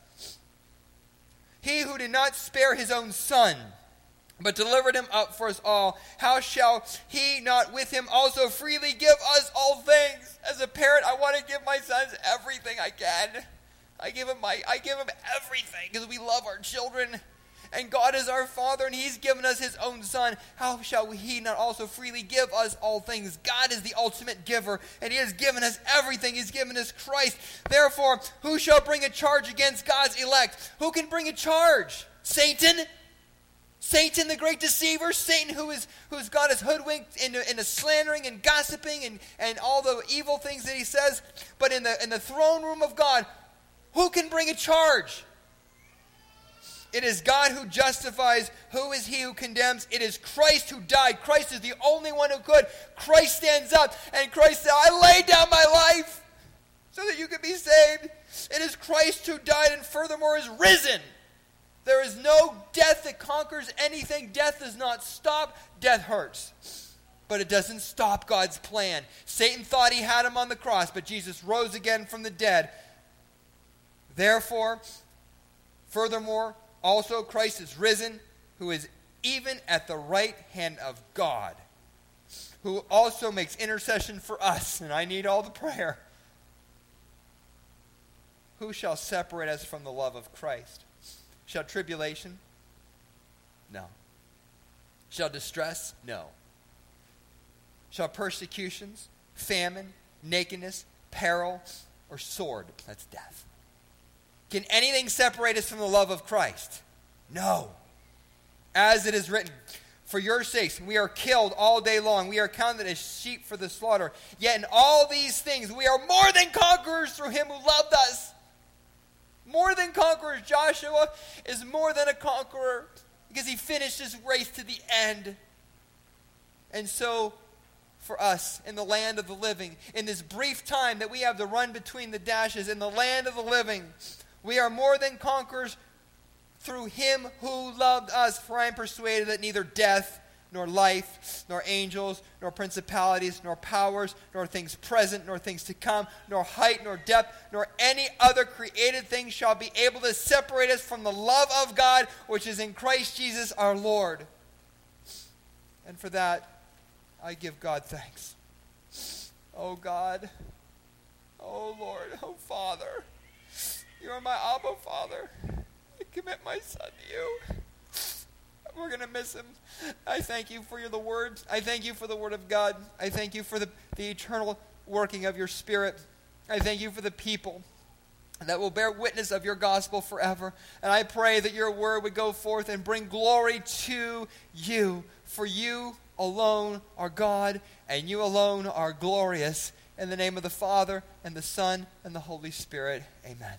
He who did not spare his own son, but delivered him up for us all, how shall he not with him also freely give us all things? As a parent, I want to give my sons everything I can. I give him everything because we love our children. And God is our Father, and he's given us his own Son. How shall he not also freely give us all things? God is the ultimate giver, and he has given us everything. He's given us Christ. Therefore, who shall bring a charge against God's elect? Who can bring a charge? Satan? Satan, the great deceiver? Satan, who's God has hoodwinked into slandering and gossiping and all the evil things that he says. But in the throne room of God, who can bring a charge? It is God who justifies. Who is he who condemns? It is Christ who died. Christ is the only one who could. Christ stands up, and Christ said, I laid down my life so that you could be saved. It is Christ who died and furthermore is risen. There is no death that conquers anything. Death does not stop. Death hurts. But it doesn't stop God's plan. Satan thought he had him on the cross, but Jesus rose again from the dead. Therefore, furthermore, also Christ is risen, who is even at the right hand of God, who also makes intercession for us. And I need all the prayer. Who shall separate us from the love of Christ? Shall tribulation? No. Shall distress? No. Shall persecutions, famine, nakedness, peril, or sword? That's death. Can anything separate us from the love of Christ? No. As it is written, for your sakes we are killed all day long. We are counted as sheep for the slaughter. Yet in all these things we are more than conquerors through him who loved us. More than conquerors. Joshua is more than a conqueror because he finished his race to the end. And so, for us in the land of the living, in this brief time that we have to run between the dashes, in the land of the living, we are more than conquerors through him who loved us. For I am persuaded that neither death, nor life, nor angels, nor principalities, nor powers, nor things present, nor things to come, nor height, nor depth, nor any other created thing shall be able to separate us from the love of God, which is in Christ Jesus our Lord. And for that, I give God thanks. Oh God, oh Lord, oh Father, you are my Abba Father. I commit my son to you. We're going to miss him. I thank you for the word. I thank you for the word of God. I thank you for the eternal working of your Spirit. I thank you for the people that will bear witness of your gospel forever. And I pray that your word would go forth and bring glory to you. For you alone are God, and you alone are glorious. In the name of the Father, and the Son, and the Holy Spirit. Amen.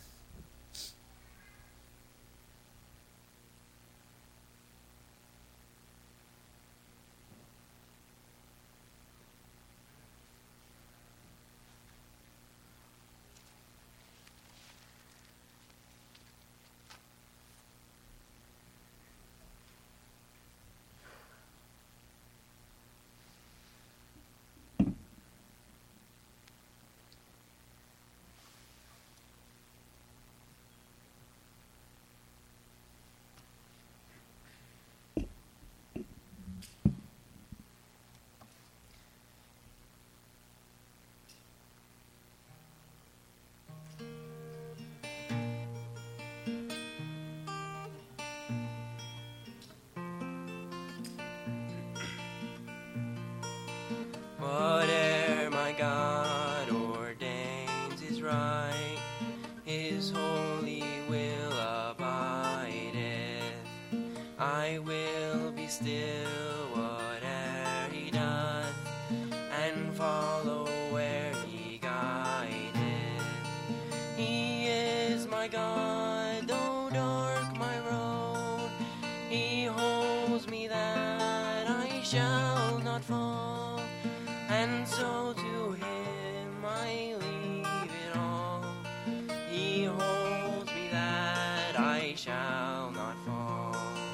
still whate'er he doth, and follow where he guideth. He is my God, though dark my road. He holds me that I shall not fall, and so to him I leave it all. He holds me that I shall not fall.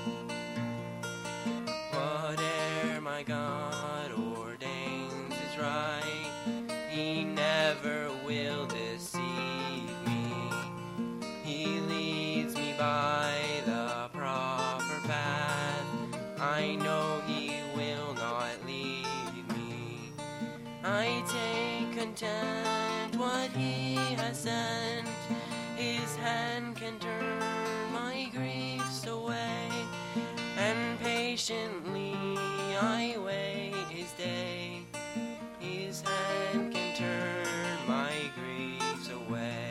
Whate'er my God ordains is right, he never will deceive me. He leads me by the proper path, I know he will not leave me. I take content what he has sent, his hand can turn my griefs away, and patiently I wait his day. His hand can turn my griefs away.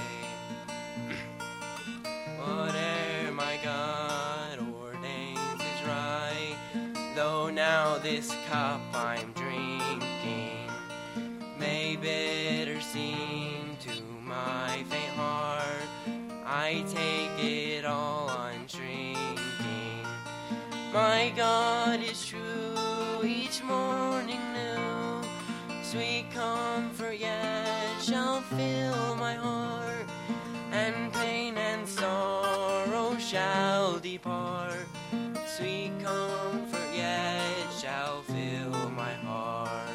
Whate'er my God ordains is right, though now this cup I'm drinking may bitter seem to my faint heart, I take it all unshrinking. My God is true, each morning new, sweet comfort yet shall fill my heart, and pain and sorrow shall depart. Sweet comfort yet shall fill my heart.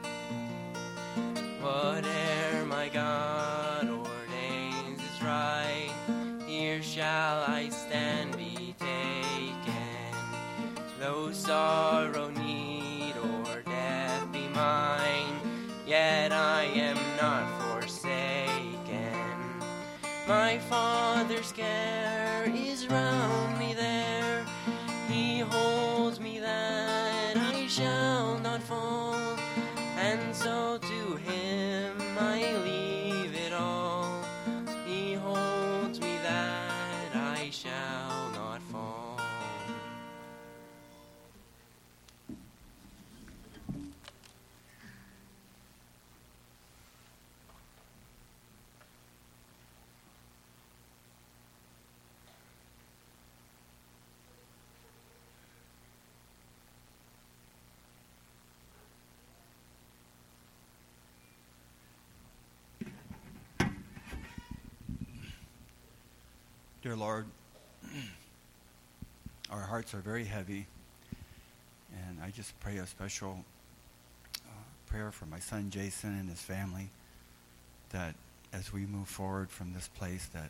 Whate'er my God ordains is right, here shall I stand be taken. Though sorrow, need, or death be mine, yet I am not forsaken. My Father's care is round me there, he holds me that I shall not fall, and so to him I leave it all. He holds me that I shall not fall. Dear Lord, our hearts are very heavy, and I just pray a special prayer for my son Jason and his family, that as we move forward from this place, that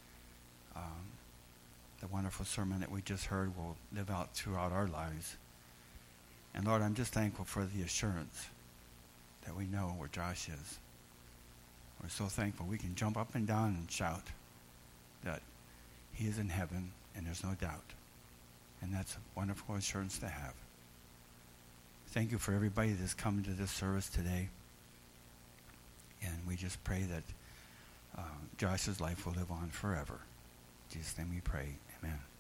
the wonderful sermon that we just heard will live out throughout our lives. And Lord, I'm just thankful for the assurance that we know where Josh is. We're so thankful we can jump up and down and shout that he is in heaven, and there's no doubt. And that's a wonderful assurance to have. Thank you for everybody that's come to this service today. And we just pray that Josh's life will live on forever. In Jesus' name we pray. Amen.